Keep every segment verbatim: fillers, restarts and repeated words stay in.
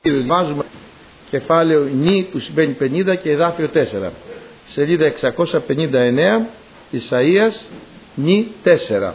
Βάζουμε κεφάλαιο νη που σημαίνει πενήντα και εδάφιο τέσσερα. Σελίδα εξακόσια πενήντα εννέα, Ισαΐας νη τέσσερα.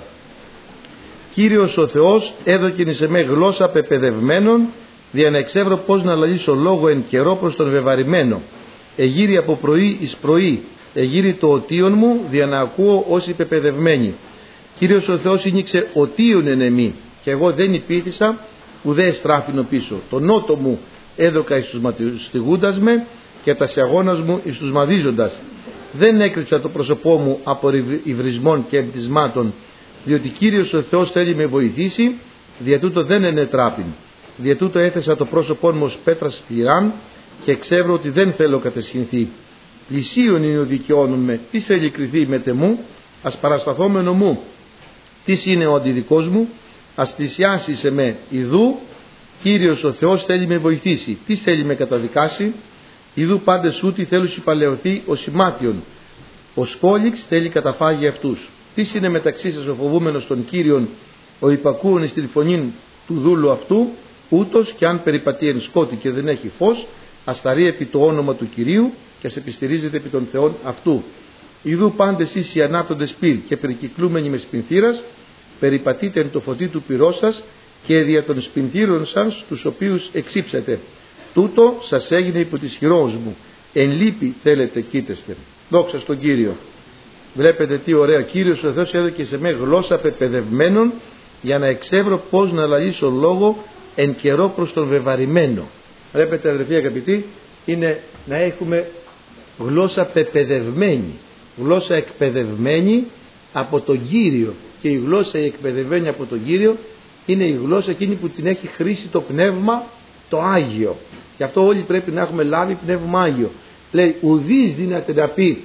Κύριος ο Θεός έδωκεν σε με γλώσσα πεπαιδευμένων, δια να εξεύρω πώς να λαλήσω λόγο εν καιρό προς τον βεβαρημένο. Εγείρει από πρωί εις πρωί, εγείρει το οτίον μου, δια να ακούω όσοι πεπαιδευμένοι. Κύριος ο Θεός ήνιξε οτίον εν εμή, και εγώ δεν υπήθησα, ουδέ εστράφηνο πίσω. Το νότο μου έδωκα εις τους μαστιγούντας με, και τα σιαγώνας μου εις τους μαδίζοντας. Δεν έκρυψα το πρόσωπό μου από υβρισμών και εμπτυσμάτων, διότι Κύριος ο Θεός θέλει με βοηθήσει, δια τούτο δεν ενετράπην. Δια τούτο έθεσα το πρόσωπό μου ως πέτρα σκληράν, και εξεύρω ότι δεν θέλω κατεσχυνθεί. Πλησίον είναι ο δικαιώνων με, τι θέλει κρυθεί με τεμού, ας παρασταθόμενο μου. Τι είναι ο αντιδικός μου, ας πλησιάσει σε με, ιδού Κύριος ο Θεός θέλει με βοηθήσει. Τι θέλει με καταδικάσει, ιδού πάντες ούτι θέλουν συμπαλαιωθεί ο σημάτιον. Ο σκόλιξ θέλει καταφάγει αυτούς. Τι είναι μεταξύ σας ο φοβούμενος των Κύριων, ο υπακούων εις την φωνή του δούλου αυτού, ούτως και αν περιπατεί εν σκότη και δεν έχει φως, ασταρεί επί το όνομα του Κυρίου και ας επιστηρίζεται επί των θεών αυτού. Ιδού πάντες ίσοι ανάπτοντες πυρ και περικυκλούμενοι με σπινθήρας, περιπατείτε εν το φωτί του πυρός σας και δια των σπινθήρων σας τους οποίους εξύψετε. Τούτο σας έγινε υπό της χειρός μου. Εν λύπη θέλετε κοίτεστε. Δόξα στον Κύριο. Βλέπετε τι ωραία. Κύριος ο Θεός έδωκε σε με γλώσσα πεπαιδευμένων, για να εξεύρω πώς να λαλήσω λόγο εν καιρό προς τον βεβαρημένο. Βλέπετε αδελφοί αγαπητοί, είναι να έχουμε γλώσσα πεπαιδευμένη, γλώσσα εκπαιδευμένη από τον Κύριο. Και η γλώσσα η εκπαιδευμένη από τον Κύριο είναι η γλώσσα εκείνη που την έχει χρήσει το Πνεύμα το Άγιο. Γι' αυτό όλοι πρέπει να έχουμε λάβει Πνεύμα Άγιο. Λέει ουδείς δύναται να πει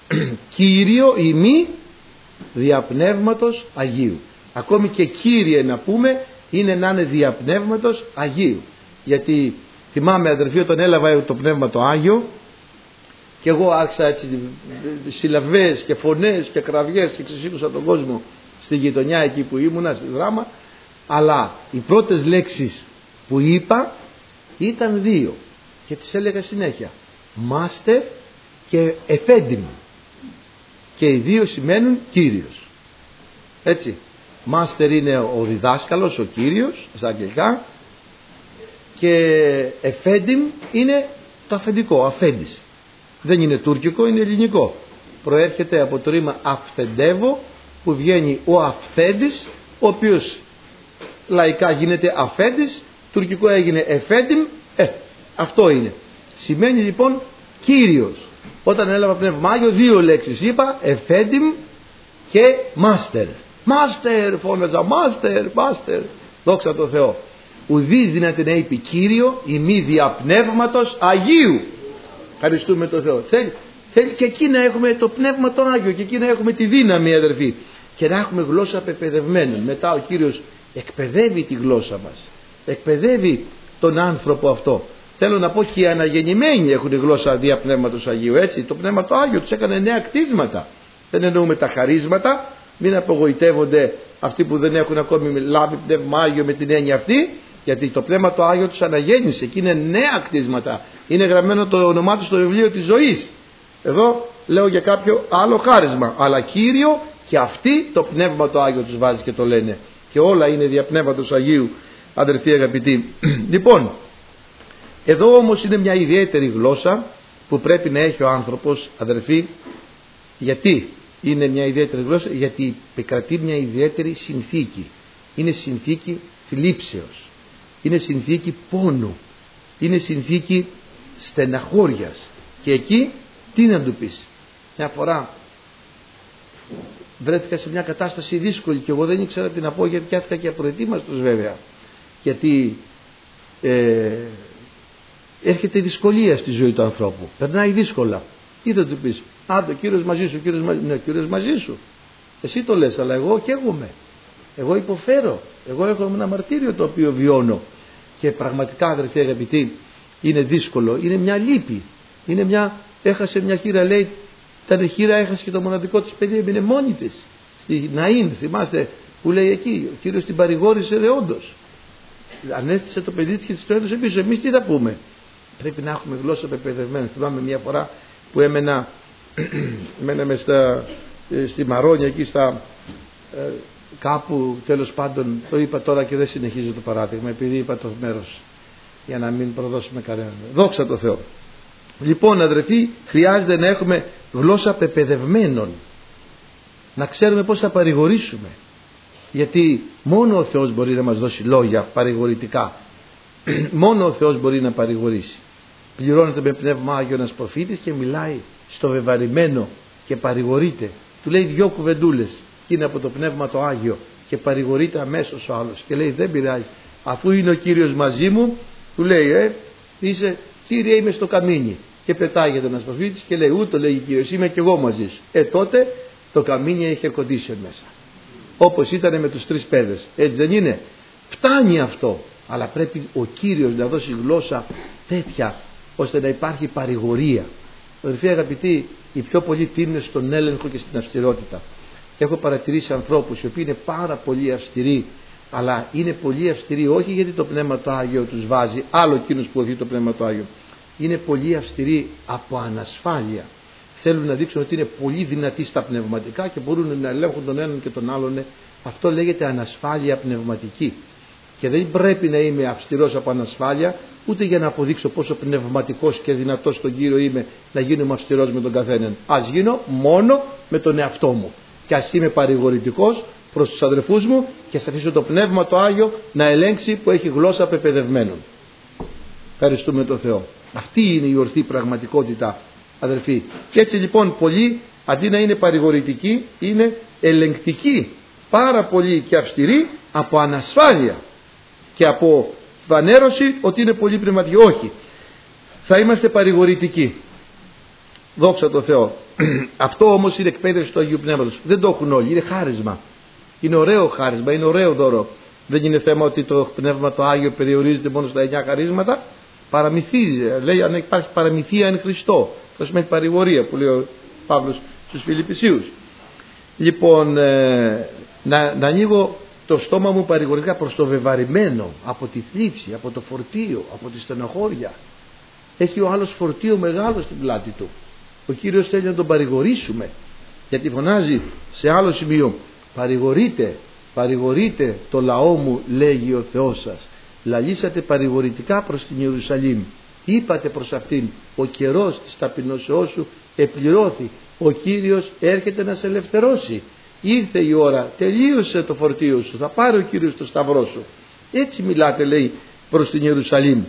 Κύριο ημί δια Πνεύματος Αγίου. Ακόμη και Κύριε να πούμε είναι να είναι δια Πνεύματος Αγίου. Γιατί θυμάμαι αδερφοί, όταν έλαβα το Πνεύμα το Άγιο και εγώ άρχισα έτσι συλλαβές και φωνές και κραυγές και ξεσήκωσα τον κόσμο στη γειτονιά εκεί που ήμουνα, στη Δράμα, αλλά οι πρώτες λέξεις που είπα ήταν δύο και τις έλεγα συνέχεια, Μάστερ και Εφέντιμ, και οι δύο σημαίνουν Κύριος. Έτσι, Μάστερ είναι ο διδάσκαλος, ο Κύριος στα αγγλικά, και Εφέντιμ είναι το αφεντικό, αφέντης. Δεν είναι τουρκικό, είναι ελληνικό. Προέρχεται από το ρήμα αυθεντεύω, που βγαίνει ο αυθέντης, ο οποίος λαϊκά γίνεται αφέντης, τουρκικό έγινε εφέντιμ, ε, αυτό είναι. Σημαίνει λοιπόν Κύριος. Όταν έλαβα Πνεύμα Άγιο, δύο λέξεις είπα, εφέντιμ και μάστερ. Μάστερ φώναζα, μάστερ, μάστερ. Δόξα τω Θεώ. Ουδείς δυνατή να είπε Κύριο, ημί δια Πνεύματος Αγίου. Ευχαριστούμε τον Θεό. Θέλει, θέλει και εκεί να έχουμε το Πνεύμα το Άγιο, και εκεί να έχουμε τη δύναμη αδερφοί, και να έχουμε γλώσσα πεπαιδευμένων. Μετά ο Κύριος εκπαιδεύει τη γλώσσα μας, εκπαιδεύει τον άνθρωπο αυτό. Θέλω να πω και οι αναγεννημένοι έχουν γλώσσα δια Πνεύματος Αγίου, έτσι. Το Πνεύμα το Άγιο τους έκανε νέα κτίσματα. Δεν εννοούμε τα χαρίσματα, μην απογοητεύονται αυτοί που δεν έχουν ακόμη λάβει Πνεύμα Άγιο με την έννοια αυτή, γιατί το Πνεύμα το Άγιο τους αναγέννησε και είναι νέα κτίσματα. Είναι γραμμένο το όνομά του στο βιβλίο της ζωής. Εδώ λέω για κάποιο άλλο χάρισμα, αλλά Κύριο, και αυτοί το Πνεύμα το Άγιο τους βάζει και το λένε, και όλα είναι δια Πνεύματος Αγίου, αδερφοί αγαπητοί. Λοιπόν, εδώ όμως είναι μια ιδιαίτερη γλώσσα που πρέπει να έχει ο άνθρωπος, αδερφοί. Γιατί είναι μια ιδιαίτερη γλώσσα? Γιατί επικρατεί μια ιδιαίτερη συνθήκη. Είναι συνθήκη θλίψεως, είναι συνθήκη πόνου, είναι συνθήκη στεναχώριας. Και εκεί τι να του πεις? Μια φορά βρέθηκα σε μια κατάσταση δύσκολη και εγώ δεν ήξερα τι να πω, γιατί πιάστηκα και απροετοίμαστος βέβαια, γιατί ε, έρχεται δυσκολία στη ζωή του ανθρώπου, περνάει δύσκολα. Τι θα του πεις? Α, το Κύριος μαζί σου, Κύριος μαζί, ναι, Κύριος μαζί σου. Εσύ το λες, αλλά εγώ καίγομαι, εγώ υποφέρω, εγώ έχω ένα μαρτύριο το οποίο βιώνω. Και πραγματικά αδερφοί αγαπητοί, είναι δύσκολο, είναι μια λύπη, είναι μια, έχασε μια χείρα, λέει, ήταν χείρα, έχασε και το μοναδικό της παιδί, έμεινε μόνη της στη Ναΐν, θυμάστε που λέει εκεί, ο Κύριος την παρηγόρησε δεόντως. ανέστησε το παιδί της και της το έδωσε πίσω. Εμείς τι θα πούμε? Πρέπει να έχουμε γλώσσα πεπαιδευμένη. Θυμάμαι μια φορά που έμενα, μέναμε στα, στη Μαρόνια εκεί στα ε, κάπου, τέλος πάντων, το είπα τώρα και δεν συνεχίζω το παράδειγμα επειδή είπα το μέρος για να μην προδώσουμε κανέναν. Δόξα τω Θεώ. Λοιπόν, αδερφοί, χρειάζεται να έχουμε γλώσσα πεπαιδευμένων, να ξέρουμε πώς θα παρηγορήσουμε, γιατί μόνο ο Θεός μπορεί να μας δώσει λόγια παρηγορητικά. Μόνο ο Θεός μπορεί να παρηγορήσει. Πληρώνεται με πνεύμα Άγιο ένας προφήτης και μιλάει στο βεβαρημένο και παρηγορείται. Του λέει δυο κουβεντούλες και είναι από το πνεύμα το Άγιο και παρηγορείται αμέσως ο άλλος και λέει δεν πειράζει, αφού είναι ο Κύριος μαζί μου, του λέει ε, είσαι Κύριε, είμαι στο καμίνι, και πετάγεται ένας προφήτης και λέει ούτω λέει ο Κύριος, είμαι και εγώ μαζί σου. Ε τότε το καμίνι έχει air condition μέσα, όπως ήταν με τους τρεις παιδες, έτσι δεν είναι? Φτάνει αυτό, αλλά πρέπει ο Κύριος να δώσει γλώσσα τέτοια ώστε να υπάρχει παρηγορία. Αδελφοί αγαπητοί, οι πιο πολλοί τείνουν στον έλεγχο και στην αυστηρότητα. Έχω παρατηρήσει ανθρώπους οι οποίοι είναι πάρα πολύ αυστηροί, αλλά είναι πολύ αυστηροί όχι γιατί το Πνεύμα το Άγιο τους βάζει, άλλο εκείνος που έχει το Πνεύμα το Άγιο. Είναι πολύ αυστηροί από ανασφάλεια. Θέλουν να δείξουν ότι είναι πολύ δυνατοί στα πνευματικά και μπορούν να ελέγχουν τον έναν και τον άλλον. Αυτό λέγεται ανασφάλεια πνευματική. Και δεν πρέπει να είμαι αυστηρός από ανασφάλεια, ούτε για να αποδείξω πόσο πνευματικός και δυνατός στον Κύριο είμαι, να γίνομαι αυστηρός με τον καθέναν. Ας γίνω μόνο με τον εαυτό μου. Και ας είμαι παρηγορητικός προς τους αδερφούς μου και ας αφήσω το Πνεύμα το Άγιο να ελέγξει που έχει γλώσσα πεπαιδευμένων. Ευχαριστούμε τον Θεό. Αυτή είναι η ορθή πραγματικότητα, αδερφοί. Και έτσι λοιπόν πολλοί αντί να είναι παρηγορητικοί είναι ελεγκτικοί, πάρα πολύ και αυστηροί από ανασφάλεια και από φανέρωση ότι είναι πολύ πνευματικοί. Όχι, θα είμαστε παρηγορητικοί. Δόξα τω Θεώ. Αυτό όμως είναι εκπαίδευση του Αγίου Πνεύματος. Δεν το έχουν όλοι, είναι χάρισμα. Είναι ωραίο χάρισμα, είναι ωραίο δώρο. Δεν είναι θέμα ότι το Πνεύμα το Άγιο περιορίζεται μόνο στα εννιά χαρίσματα. Παραμυθίζει, λέει αν υπάρχει παραμυθία εν Χριστώ. Αυτό σημαίνει παρηγορία που λέει ο Παύλος στους Φιλιππισίους. Λοιπόν, ε, να, να ανοίγω το στόμα μου παρηγορικά προς το βεβαρημένο, από τη θλίψη, από το φορτίο, από τη στενοχώρια. Έχει ο άλλος φορτίο μεγάλο στην πλάτη του. Ο Κύριος θέλει να τον παρηγορήσουμε, γιατί φωνάζει σε άλλο σημείο, παρηγορείτε, παρηγορείτε το λαό μου, λέγει ο Θεός σας. Λαλήσατε παρηγορητικά προς την Ιερουσαλήμ. Είπατε προς αυτήν, ο καιρός της ταπεινώσεώς σου επληρώθη. Ο Κύριος έρχεται να σε ελευθερώσει. Ήρθε η ώρα, τελείωσε το φορτίο σου, θα πάρει ο Κύριος το σταυρό σου. Έτσι μιλάτε, λέει, προς την Ιερουσαλήμ.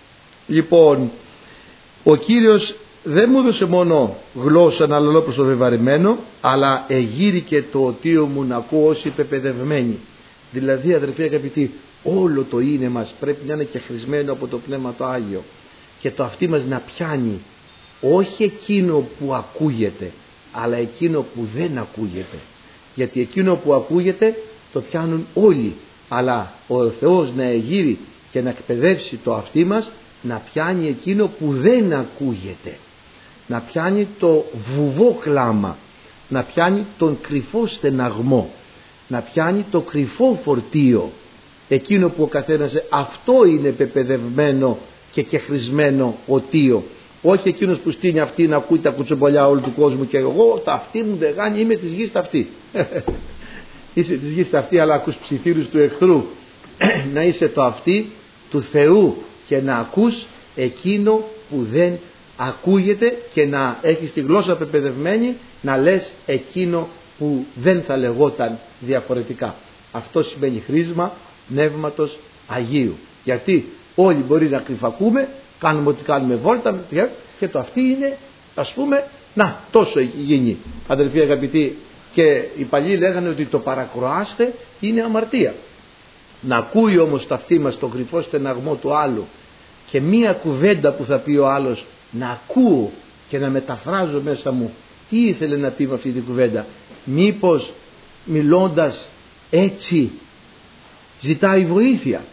Λοιπόν, ο Κύριος δεν μου έδωσε μόνο γλώσσα να λαλώ προς το βεβαρημένο, αλλά εγείρηκε το οτίο μου να ακούω όσοι πεπαιδευμένοι. Δηλαδή, αδερφοί αγαπητοί, όλο το είναι μας πρέπει να είναι και χρησμένο από το Πνεύμα το Άγιο και το αυτί μας να πιάνει όχι εκείνο που ακούγεται, αλλά εκείνο που δεν ακούγεται. Γιατί εκείνο που ακούγεται το πιάνουν όλοι, αλλά ο Θεός να εγείρει και να εκπαιδεύσει το αυτί μας να πιάνει εκείνο που δεν ακούγεται, να πιάνει το βουβό κλάμα, να πιάνει τον κρυφό στεναγμό, να πιάνει το κρυφό φορτίο, εκείνο που ο καθένας, αυτό είναι πεπαιδευμένο και κεχρισμένο οτίο. Όχι εκείνος που στείνει αυτή να ακούει τα κουτσομπολιά όλου του κόσμου και εγώ τα αυτή μου δεν γάνει, είμαι της γης ταυτή. Είσαι της γης ταυτή αλλά ακούς ψιθύρους του εχθρού. Να είσαι το αυτή του Θεού και να ακούς εκείνο που δεν ακούγεται και να έχεις τη γλώσσα πεπαιδευμένη να λες εκείνο που δεν θα λεγόταν διαφορετικά. Αυτό σημαίνει χρήσμα Πνεύματος Αγίου. Γιατί όλοι μπορεί να κρυφακούμε, κάνουμε ό,τι κάνουμε βόλτα και το αυτή είναι, ας πούμε, να τόσο έχει γίνει, αδελφοί αγαπητοί. Και οι παλιοί λέγανε ότι το παρακροάστε είναι αμαρτία. Να ακούει όμως το αυτή μας τον κρυφό στεναγμό του άλλου και μία κουβέντα που θα πει ο άλλος να ακούω και να μεταφράζω μέσα μου τι ήθελε να πει με αυτή την κουβέντα. Μήπως μιλώντας έτσι ζητάει βοήθεια,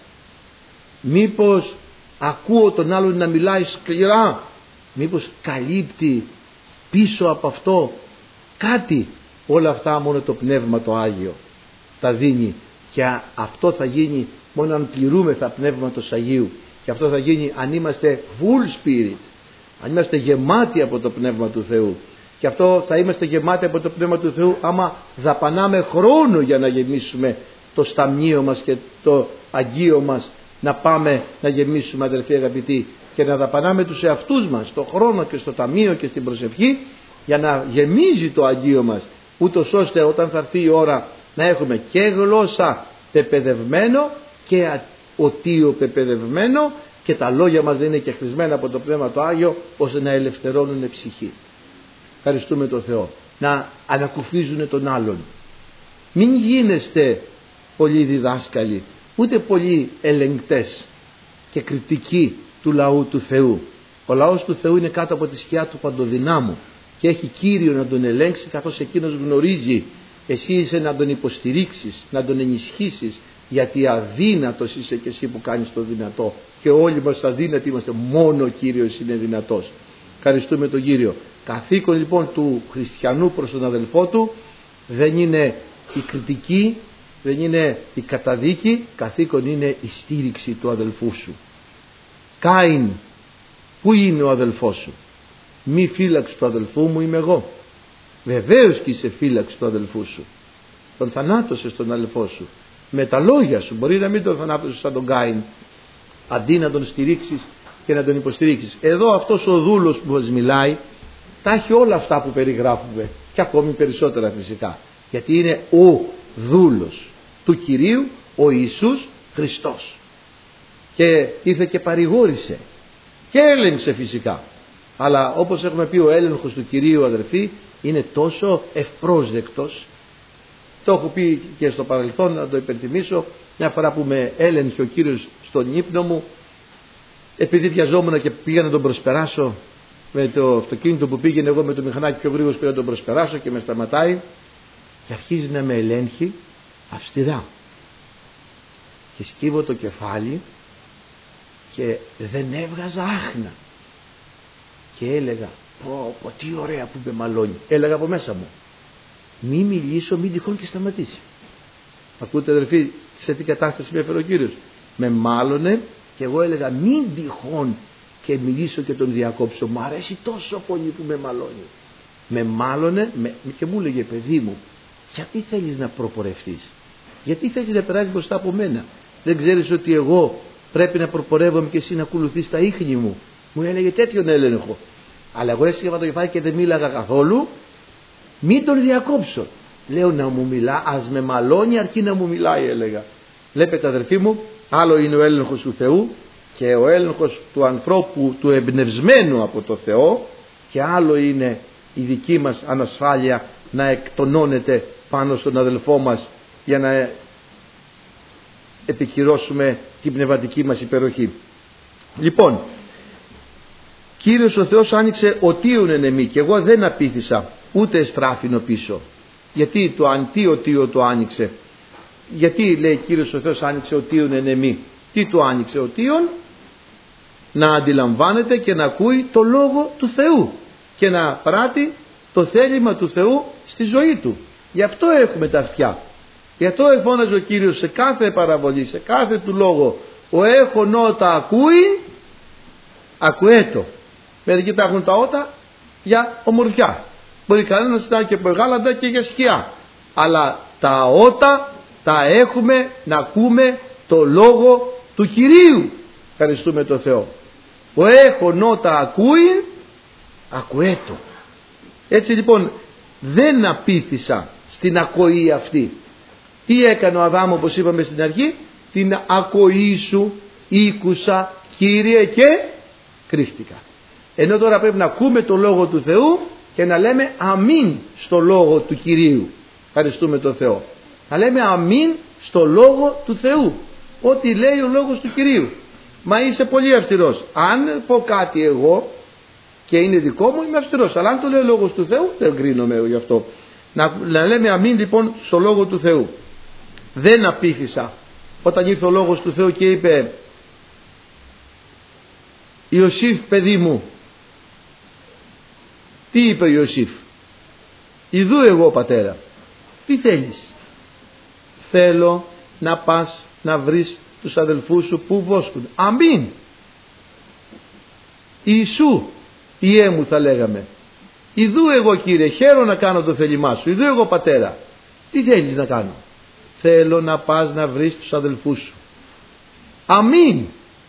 μήπως ακούω τον άλλον να μιλάει σκληρά, μήπως καλύπτει πίσω από αυτό κάτι. Όλα αυτά μόνο το Πνεύμα το Άγιο τα δίνει Και αυτό θα γίνει μόνο αν πληρούμεθα Πνεύματος Αγίου. Και αυτό θα γίνει αν είμαστε full spirit, αν είμαστε γεμάτοι από το Πνεύμα του Θεού. Και αυτό θα είμαστε γεμάτοι από το Πνεύμα του Θεού άμα δαπανάμε χρόνο για να γεμίσουμε το σταμνίο μας και το αγγείο μας, να πάμε να γεμίσουμε, αδελφοί αγαπητοί, και να δαπανάμε τους εαυτούς μας στο χρόνο και στο ταμείο και στην προσευχή, για να γεμίζει το αγγείο μας, ούτως ώστε όταν θα έρθει η ώρα να έχουμε και γλώσσα πεπαιδευμένο και οτίο πεπαιδευμένο, και τα λόγια μας δεν είναι και χρησμένα από το Πνεύμα το Άγιο, ώστε να ελευθερώνουν ψυχή. Ευχαριστούμε τον Θεό. Να ανακουφίζουν τον άλλον. Μην γίνεστε πολύ διδάσκαλοι, ούτε πολύ ελεγκτές και κριτικοί του λαού του Θεού. Ο λαός του Θεού είναι κάτω από τη σκιά του Παντοδυνάμου και έχει Κύριο να τον ελέγξει, καθώς εκείνος γνωρίζει. Εσύ είσαι να τον υποστηρίξεις, να τον ενισχύσεις, γιατί αδύνατος είσαι και εσύ που κάνεις το δυνατό, και όλοι μας αδύνατοι είμαστε, μόνο ο Κύριος είναι δυνατός. Ευχαριστούμε τον Κύριο. Καθήκον λοιπόν του χριστιανού προς τον αδελφό του δεν είναι η κριτική, δεν είναι η καταδίκη, καθήκον είναι η στήριξη του αδελφού σου. Κάιν, πού είναι ο αδελφός σου? Μη φύλαξ του αδελφού μου είμαι εγώ. Βεβαίως και είσαι φύλαξ του αδελφού σου. Τον θανάτωσες τον αδελφό σου με τα λόγια σου. Μπορεί να μην τον θανάτωσες σαν τον Κάιν, αντί να τον στηρίξεις και να τον υποστηρίξεις. Εδώ αυτός ο δούλος που μας μιλάει τα έχει όλα αυτά που περιγράφουμε, και ακόμη περισσότερα φυσικά, γιατί είναι ο δούλος του Κυρίου, ο Ιησούς Χριστός, και ήρθε και παρηγόρησε και έλεγξε φυσικά. Αλλά όπως έχουμε πει, ο έλεγχος του Κυρίου, αδερφοί, είναι τόσο ευπρόσδεκτος. Το έχω πει και στο παρελθόν, να το υπενθυμίσω. Μια φορά που με έλεγχε ο Κύριος στον ύπνο μου, επειδή βιαζόμουν και πήγα να τον προσπεράσω με το αυτοκίνητο που πήγαινε, εγώ με το μηχανάκι πιο γρήγορα πήγα να τον προσπεράσω και με σταματάει και αρχίζει να με ελέγχει αυστηρά, και σκύβω το κεφάλι και δεν έβγαζα άχνα και έλεγα, πω πω τι ωραία που με μαλώνει. Έλεγα από μέσα μου, μη μιλήσω, μην τυχόν και σταματήσει. Ακούτε αδερφοί σε τι κατάσταση με έφερε ο Κύριος? Με μάλωνε και εγώ έλεγα μην τυχόν και μιλήσω και τον διακόψω. Μου αρέσει τόσο πολύ που με μαλώνει. Με μάλωνε με, και μου έλεγε, παιδί μου, γιατί θέλεις να προπορευτείς? Γιατί θέλεις να περάσεις μπροστά από μένα? Δεν ξέρεις ότι εγώ πρέπει να προπορεύομαι και εσύ να ακολουθείς τα ίχνη μου? Μου έλεγε τέτοιον έλεγχο. Αλλά εγώ έσκυβα το κεφάλι και δεν μίλαγα καθόλου. Μην τον διακόψω. Λέω, να μου μιλά, ας με μαλώνει αρκεί να μου μιλάει, έλεγα. Βλέπετε αδερφοί μου, άλλο είναι ο έλεγχος του Θεού και ο έλεγχος του ανθρώπου, του εμπνευσμένου από το Θεό, και άλλο είναι η δική μας ανασφάλεια να εκτονώνεται πάνω στον αδελφό μας για να επικυρώσουμε την πνευματική μας υπεροχή. Λοιπόν, Κύριος ο Θεός άνοιξε οτίον εν εμή, και εγώ δεν απήθησα ούτε εστράφηνο πίσω. Γιατί το αντίοτίο το άνοιξε? Γιατί λέει Κύριος ο Θεός άνοιξε οτίον εν εμή? Τι το άνοιξε οτίον? Να αντιλαμβάνεται και να ακούει το λόγο του Θεού και να πράττει το θέλημα του Θεού στη ζωή του. Γι' αυτό έχουμε τα αυτιά. Γι' αυτό εφώναζε ο Κύριος σε κάθε παραβολή, σε κάθε του λόγο, ο έχων ότα ακούει, ακουέτο. Μερικοί τα έχουν τα ότα για ομορφιά. Μπορεί κανένας να είναι και μεγάλα και για σκιά. Αλλά τα ότα τα έχουμε να ακούμε το λόγο του Κυρίου. Ευχαριστούμε τον Θεό. Ο έχων ότα ακούει, ακουέτο. Έτσι λοιπόν δεν απήθησα στην ακοή αυτή. Τι έκανε ο Αδάμ, όπως είπαμε στην αρχή? Την ακοή σου ήκουσα, Κύριε, και κρύφτηκα. Ενώ τώρα πρέπει να ακούμε το λόγο του Θεού και να λέμε αμήν στο λόγο του Κυρίου. Ευχαριστούμε τον Θεό. Να λέμε αμήν στο λόγο του Θεού, ό,τι λέει ο λόγος του Κυρίου. Μα είσαι πολύ αυστηρός. Αν πω κάτι εγώ και είναι δικό μου, είμαι αυστηρός. Αλλά αν το λέει ο λόγος του Θεού, δεν κρίνομαι γι' αυτό. Να, να λέμε αμήν λοιπόν στο λόγο του Θεού. Δεν απήχησα όταν ήρθε ο λόγος του Θεού και είπε, Ιωσήφ παιδί μου. Τι είπε ο Ιωσήφ? Ιδού εγώ πατέρα. Τι θέλεις? Θέλω να πας να βρεις τους αδελφούς σου που βόσκουν. Αμήν. Ιησού, Ιε μου θα λέγαμε. Ιδού εγώ Κύριε, χαίρω να κάνω το θέλημά σου. Ιδού εγώ Πατέρα. Τι θέλεις να κάνω? Θέλω να πας να βρεις τους αδελφούς σου. Αμήν.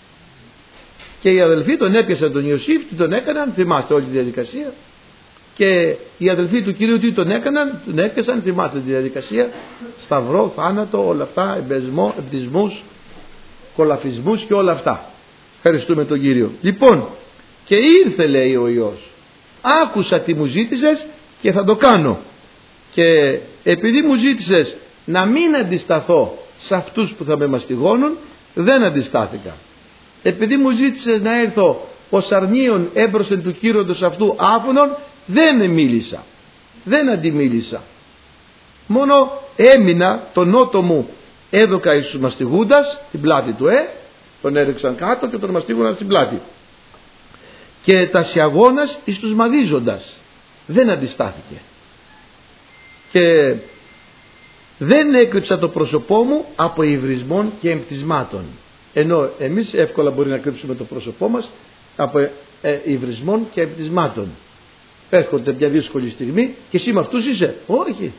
Και οι αδελφοί τον έπιασαν τον Ιωσήφ, τι τον έκαναν, θυμάστε όλη τη διαδικασία. Και οι αδελφοί του Κυρίου τι τον έκαναν, τον έπιασαν, θυμάστε τη διαδικασία. Σταυρό, θάνατο, όλα αυτά, εμπεσμό, εμπτισμούς, κολαφισμούς και όλα αυτά. Ευχαριστούμε τον Κύριο. Λοιπόν, και ήρθε λέει ο Υιός. Άκουσα τι μου ζήτησες και θα το κάνω. Και επειδή μου ζήτησες να μην αντισταθώ σε αυτούς που θα με μαστιγώνουν, δεν αντιστάθηκα. Επειδή μου ζήτησες να έρθω ως αρνίον έμπροσθεν του κύροντος αυτού άφωνον, δεν μίλησα. Δεν αντιμίλησα. Μόνο έμεινα τον νότο μου έδωκα εις τους μαστιγούντας την πλάτη του, ε, τον έριξαν κάτω και τον μαστίγουναν στην πλάτη. Και τα σιαγώνας εις τους μαδίζοντας. Δεν αντιστάθηκε. Και δεν έκρυψα το πρόσωπό μου από υβρισμών και εμπτισμάτων. Ενώ εμείς εύκολα μπορεί να κρύψουμε το πρόσωπό μας από ε, ε, υβρισμών και εμπτισμάτων. Έρχονται μια δύσκολη στιγμή και εσύ με αυτούς είσαι? Όχι.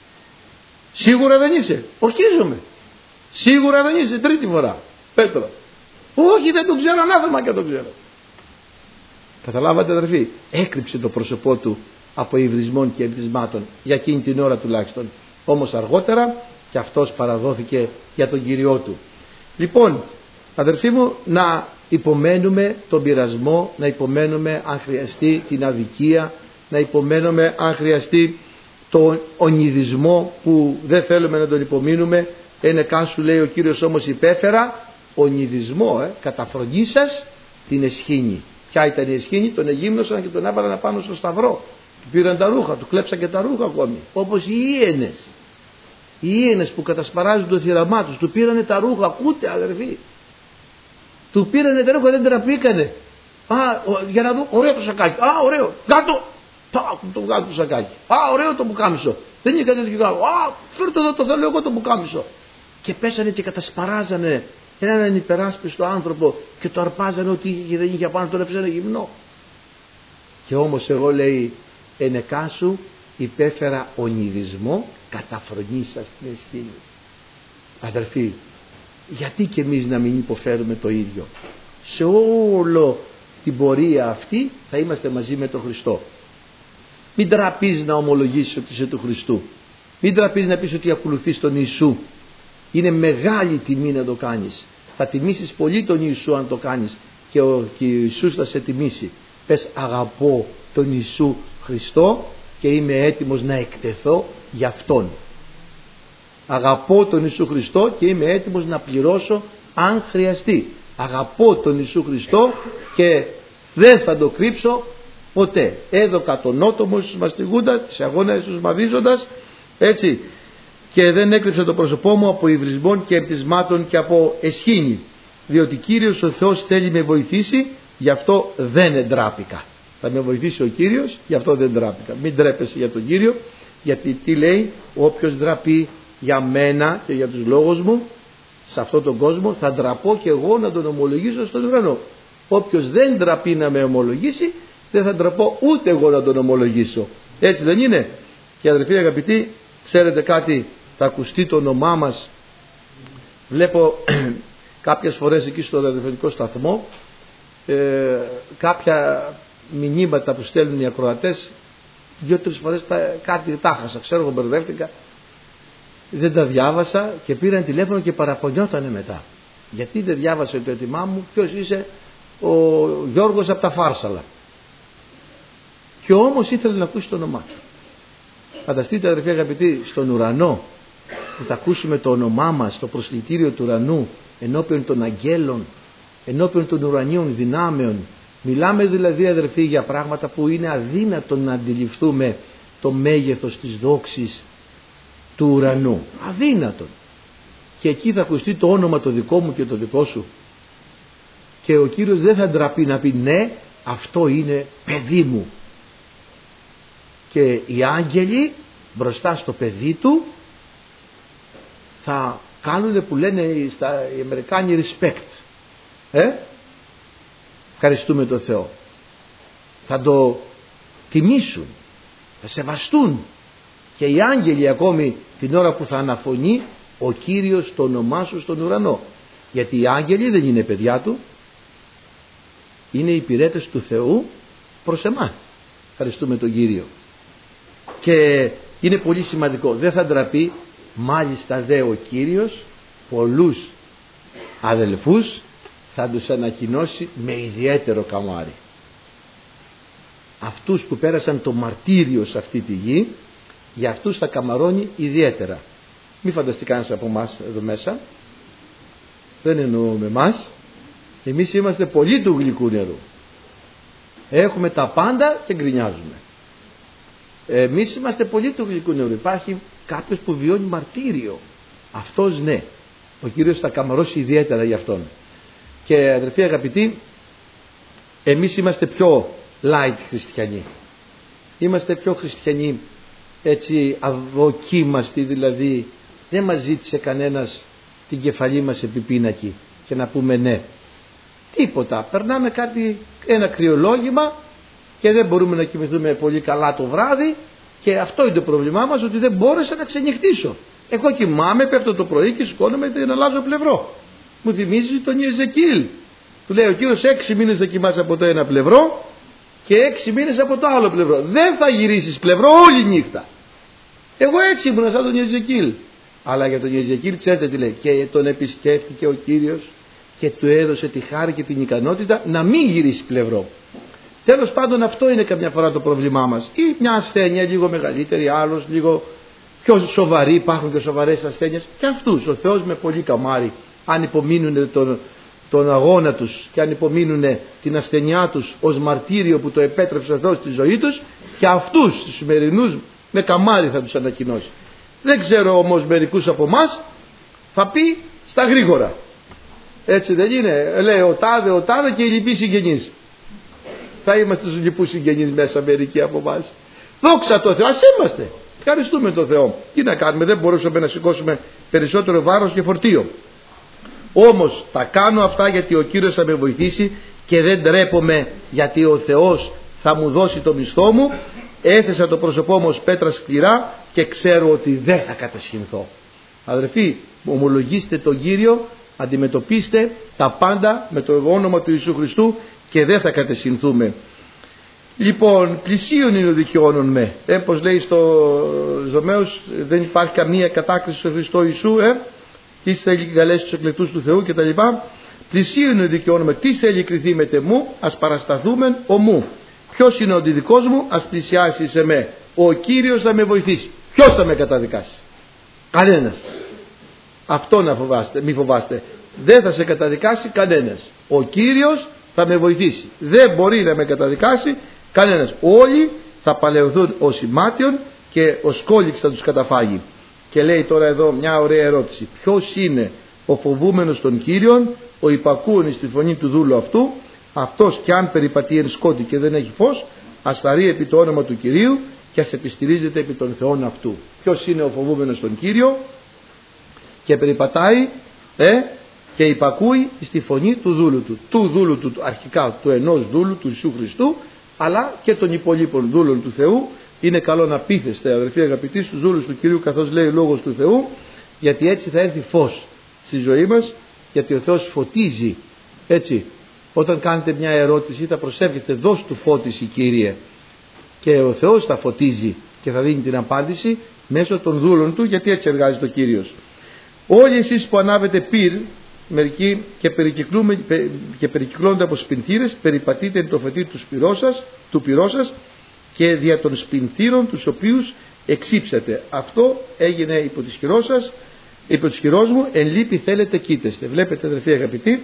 Σίγουρα δεν είσαι? Ορκίζομαι. Σίγουρα δεν είσαι? Τρίτη φορά. Πέτρο. Όχι, δεν τον ξέρω, ανάθεμα και τον ξέρω. Καταλάβατε αδερφοί? Έκρυψε το πρόσωπό του από υβρισμών και εμπτισμάτων για εκείνη την ώρα τουλάχιστον. Όμως αργότερα και αυτός παραδόθηκε για τον Κύριό του. Λοιπόν, αδερφοί μου, να υπομένουμε τον πειρασμό, να υπομένουμε αν χρειαστεί την αδικία, να υπομένουμε αν χρειαστεί τον ονειδισμό που δεν θέλουμε να τον υπομείνουμε. Ενεκά σου λέει ο Κύριος όμως υπέφερα ονειδισμό, ε, καταφρονήσας την εσχήνη. Ποια ήταν η εσχήνη? Τον εγύμνωσαν και τον έβαλαν πάνω στο σταυρό. Του πήραν τα ρούχα, του κλέψαν και τα ρούχα ακόμη. Όπως οι Ίενες. Οι Ίενες που κατασπαράζουν το θύραμά τους, του πήρανε τα ρούχα. Ακούτε αδερφοί? Του πήρανε τα ρούχα, δεν τραπήκανε. Α, για να δω, ωραίο το σακάκι. Α, ωραίο. Κάτω. Το βγάζω το σακάκι. Α, ωραίο το πουκάμισο. Δεν είχε κανένα δικαιώμα. Α, φέρτε εδώ, το θέλω εγώ το πουκάμισο. Και πέσανε και κατασπαράζανε έναν υπεράσπιστο άνθρωπο και το αρπάζανε ότι δεν είχε πάνω, τον έπαιζανε γυμνό. Και όμως εγώ λέει ενεκά σου υπέφερα ονειδισμό, καταφρονήσα στην εσχήνη. Αδερφοί, γιατί και εμείς να μην υποφέρουμε το ίδιο? Σε όλο την πορεία αυτή θα είμαστε μαζί με τον Χριστό. Μην τραπείς να ομολογήσεις ότι είσαι του Χριστού. Μην τραπείς να πεις ότι ακολουθείς τον Ιησού. Είναι μεγάλη τιμή να το κάνεις. Θα τιμήσεις πολύ τον Ιησού αν το κάνεις και ο, και ο Ιησούς θα σε τιμήσει. Πες αγαπώ τον Ιησού Χριστό και είμαι έτοιμος να εκτεθώ για Αυτόν. Αγαπώ τον Ιησού Χριστό και είμαι έτοιμος να πληρώσω αν χρειαστεί. Αγαπώ τον Ιησού Χριστό και δεν θα το κρύψω ποτέ. Έδωκα τον νότο μου στους μαστιγούντας, τις αγώνες στους μαβίζοντας, έτσι, και δεν έκρυψε το πρόσωπό μου από υβρισμών και εμπτισμάτων και από εσχήνη, διότι Κύριος ο Θεός θέλει με βοηθήσει, γι' αυτό δεν εντράπηκα. Θα με βοηθήσει ο Κύριος, γι' αυτό δεν ντράπηκα. Μην ντρέπεσαι για τον Κύριο, γιατί τι λέει? Όποιος ντραπεί για μένα και για τους λόγους μου σε αυτόν τον κόσμο, θα ντραπώ και εγώ να τον ομολογήσω στον ουρανό. Όποιος δεν ντραπεί να με ομολογήσει, δεν θα ντραπώ ούτε εγώ να τον ομολογήσω. Έτσι δεν είναι? Και αδελφοί αγαπητοί, ξέρετε κάτι? Θα ακουστεί το όνομά μας. Βλέπω κάποιες φορές εκεί στο ραδιοφωνικό σταθμό ε, κάποια μηνύματα που στέλνουν οι ακροατές, δύο-τρεις φορές τα, κάτι τα χάσα, ξέρω εγώ, μπερδεύτηκα, δεν τα διάβασα και πήραν τηλέφωνο και παραπονιότανε μετά. Γιατί δεν διάβασε το έτοιμά μου? Ποιος είσαι? Ο Γιώργος από τα Φάρσαλα. Και όμως ήθελε να ακούσει το όνομά του. Φανταστείτε αδερφοί αγαπητοί, στον ουρανό που θα ακούσουμε το όνομά μας στο προσλητήριο του ουρανού ενώπιον των αγγέλων, ενώπιον των ουρανίων δυνάμεων. Μιλάμε δηλαδή αδερφοί για πράγματα που είναι αδύνατο να αντιληφθούμε το μέγεθος της δόξης του ουρανού. Αδύνατον. Και εκεί θα ακουστεί το όνομα το δικό μου και το δικό σου. Και ο Κύριος δεν θα ντραπεί να πει ναι, αυτό είναι παιδί μου. Και οι άγγελοι μπροστά στο παιδί του θα κάνουν που λένε στα, οι Αμερικάνοι respect. Ε? Ευχαριστούμε τον Θεό. Θα το τιμήσουν, θα σεβαστούν. Και οι άγγελοι ακόμη την ώρα που θα αναφωνεί ο Κύριος το όνομά σου στον ουρανό. Γιατί οι άγγελοι δεν είναι παιδιά του, είναι οι υπηρέτες του Θεού προς εμάς. Ευχαριστούμε τον Κύριο. Και είναι πολύ σημαντικό, δεν θα ντραπεί, μάλιστα δε ο Κύριος πολλούς αδελφούς θα τους ανακοινώσει με ιδιαίτερο καμάρι. Αυτούς που πέρασαν το μαρτύριο σε αυτή τη γη, για αυτούς θα καμαρώνει ιδιαίτερα. Μη φανταστεί κανένας από εμάς εδώ μέσα, δεν εννοούμε εμάς, εμείς είμαστε πολύ του γλυκού νερού. Έχουμε τα πάντα και γκρινιάζουμε. Εμείς είμαστε πολύ του γλυκού νερού. Υπάρχει κάποιος που βιώνει μαρτύριο. Αυτός ναι, ο Κύριος θα καμαρώσει ιδιαίτερα για αυτόν. Και αδερφοί αγαπητοί, εμείς είμαστε πιο light χριστιανοί. Είμαστε πιο χριστιανοί, έτσι αδοκίμαστοι, δηλαδή δεν μας ζήτησε κανένας την κεφαλή μας επί πίνακι και να πούμε ναι. Τίποτα. Περνάμε κάτι, ένα κρυολόγημα και δεν μπορούμε να κοιμηθούμε πολύ καλά το βράδυ και αυτό είναι το πρόβλημά μας, ότι δεν μπόρεσα να ξενυχτήσω. Εγώ κοιμάμαι, πέφτω το πρωί και σηκώνομαι και να αλλάζω πλευρό. Μου θυμίζει τον Ιεζεκίλ. Του λέει ο Κύριος, έξι μήνες θα κοιμάσαι από το ένα πλευρό και έξι μήνες από το άλλο πλευρό. Δεν θα γυρίσεις πλευρό όλη νύχτα. Εγώ έτσι ήμουν σαν τον Ιεζεκίλ. Αλλά για τον Ιεζεκίλ ξέρετε τι λέει, και τον επισκέφτηκε ο Κύριος και του έδωσε τη χάρη και την ικανότητα να μην γυρίσει πλευρό. Τέλος πάντων, αυτό είναι καμιά φορά το πρόβλημά μας. Ή μια ασθένεια λίγο μεγαλύτερη, άλλος λίγο πιο σοβαρή, υπάρχουν και σοβαρές ασθένειες. Και αυτούς ο Θεός με πολύ καμάρι, αν υπομείνουν τον, τον αγώνα τους και αν υπομείνουν την ασθενειά τους ως μαρτύριο που το επέτρεψε ο Θεός στη ζωή τους, και αυτούς τους σημερινούς με καμάρι θα τους ανακοινώσει. Δεν ξέρω όμως, μερικούς από εμάς θα πει στα γρήγορα. Έτσι δεν είναι? Λέει ο τάδε, ο τάδε και οι λοιποί συγγενείς. Θα είμαστε στους λοιπούς συγγενείς μέσα μερικοί από εμάς. Δόξα τω Θεώ, ας είμαστε. Ευχαριστούμε τον Θεό. Τι να κάνουμε, δεν μπορούσαμε να σηκώσουμε περισσότερο βάρος και φορτίο. Όμως θα κάνω αυτά γιατί ο Κύριος θα με βοηθήσει και δεν τρέπομαι, γιατί ο Θεός θα μου δώσει το μισθό μου. Έθεσα το πρόσωπό μου ως πέτρα σκληρά και ξέρω ότι δεν θα κατασχυνθώ. Αδερφοί, ομολογήστε τον Κύριο, αντιμετωπίστε τα πάντα με το όνομα του Ιησού Χριστού και δεν θα κατασχυνθούμε. Λοιπόν, πλησίον είναι ο δικαιώνων με. Ε, πως λέει στο Ζωμαίος, δεν υπάρχει καμία κατάκριση στο Χριστό Ιησού, ε, τι θέλει και καλέσει τους εκλεκτούς του Θεού κτλ. Πλησίον είναι ο δικαιώνων με. Τι θέλει κριθεί με τεμού, ας παρασταθούμε ομού. Ποιος είναι ο δικός μου, ας πλησιάσει σε με. Ο Κύριος θα με βοηθήσει. Ποιος θα με καταδικάσει? Κανένας. Αυτό να φοβάστε, μη φοβάστε. Δεν θα σε καταδικάσει κανένας. Ο Κύριος θα με βοηθήσει. Δεν μπορεί να με καταδικάσει κανένας. Όλοι θα παλαιωθούν ως ημάτιον και ο σκόλιξ θα τους καταφάγει. Και λέει τώρα εδώ μια ωραία ερώτηση. Ποιος είναι ο φοβούμενος των Κύριων, ο υπακούων στη φωνή του δούλου αυτού? Αυτός κι αν περιπατεί εν σκότη και δεν έχει φως, ας θαρρεί επί το όνομα του Κυρίου και ας επιστηρίζεται επί των θεών αυτού. Ποιος είναι ο φοβούμενος τον Κύριο και περιπατάει ε, και υπακούει στη φωνή του δούλου του. Του δούλου του, αρχικά του ενός δούλου του Ιησού Χριστού, αλλά και των υπολείπων δούλων του Θεού. Είναι καλό να πείθεστε, αδερφοί αγαπητοί, στους δούλους του Κυρίου, καθώς λέει ο λόγος του Θεού, γιατί έτσι θα έρθει φως στη ζωή μας, γιατί ο Θεός φωτίζει. Έτσι, όταν κάνετε μια ερώτηση θα προσεύχεστε, δώσ' του φώτιση Κύριε, και ο Θεός θα φωτίζει και θα δίνει την απάντηση μέσω των δούλων του, γιατί έτσι εργάζεται ο Κύριος. Όλοι εσείς που ανάβετε πυρ, μερικοί και, και περικυκλώνονται από σπινθήρες, περιπατείτε εν το φετί του πυρός σας, του πυρός σας και δια των σπινθήρων τους οποίους εξύψατε. Αυτό έγινε υπό της χειρός σας, υπό της χειρός μου, εν λύπη θέλετε κοίτεστε. Βλέπετε, αδερφοί αγαπητοί,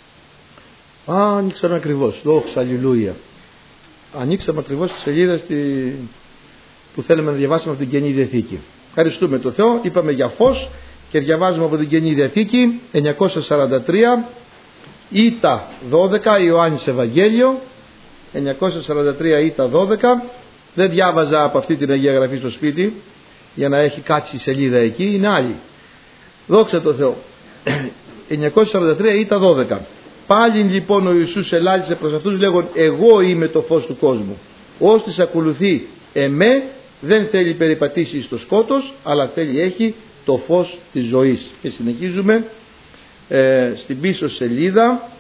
α, ανοίξαμε ακριβώς, δόξα αλληλούια. Ανοίξαμε ακριβώς τη σελίδα στη... που θέλουμε να διαβάσουμε από την Καινή Διαθήκη. Ευχαριστούμε τον Θεό, είπαμε για φως και διαβάζουμε από την Καινή Διαθήκη εννιακόσια σαράντα τρία Ήτα δώδεκα, Ιωάννης Ευαγγέλιο εννιακόσια σαράντα τρία Ήτα δώδεκα. Δεν διάβαζα από αυτή την Αγία Γραφή στο σπίτι για να έχει κάτσει η σελίδα εκεί, είναι άλλη. Δόξα τω Θεώ. εννιακόσια σαράντα τρία ή τα δώδεκα. Πάλι λοιπόν ο Ιησούς ελάλησε προς αυτούς λέγον, εγώ είμαι το φως του κόσμου. Όστις ακολουθεί εμέ δεν θέλει περιπατήσει στο σκότος, αλλά θέλει έχει το φως της ζωής. Και συνεχίζουμε ε, στην πίσω σελίδα,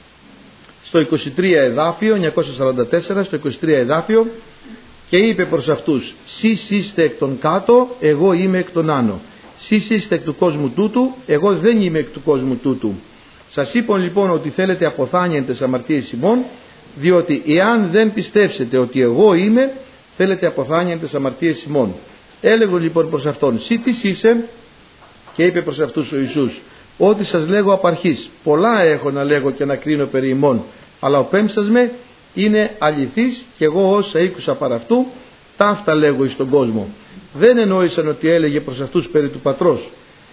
στο είκοσι τρία εδάφιο, εννιακόσια σαράντα τέσσερα, στο είκοσι τρία εδάφιο, και είπε προς αυτούς, σεις είστε εκ των κάτω, εγώ είμαι εκ των άνω. Σεις είστε εκ του κόσμου τούτου, εγώ δεν είμαι εκ του κόσμου τούτου. Σας είπαν λοιπόν ότι θέλετε αποθάνιεν τες αμαρτίες ημών, διότι εάν δεν πιστέψετε ότι εγώ είμαι, θέλετε αποθάνιεν τες αμαρτίες ημών. Έλεγω λοιπόν προς αυτόν, σύ τι είσαι, και είπε προς αυτούς ο Ιησούς, ότι σας λέγω απ' αρχής, πολλά έχω να λέγω και να κρίνω περί ημών, αλλά ο πέμψας με είναι αληθής, και εγώ όσα ήκουσα παρά αυτού, ταύτα λέγω εις τον κόσμο. Δεν εννοήσαν ότι έλεγε προς αυτούς περί του πατρός.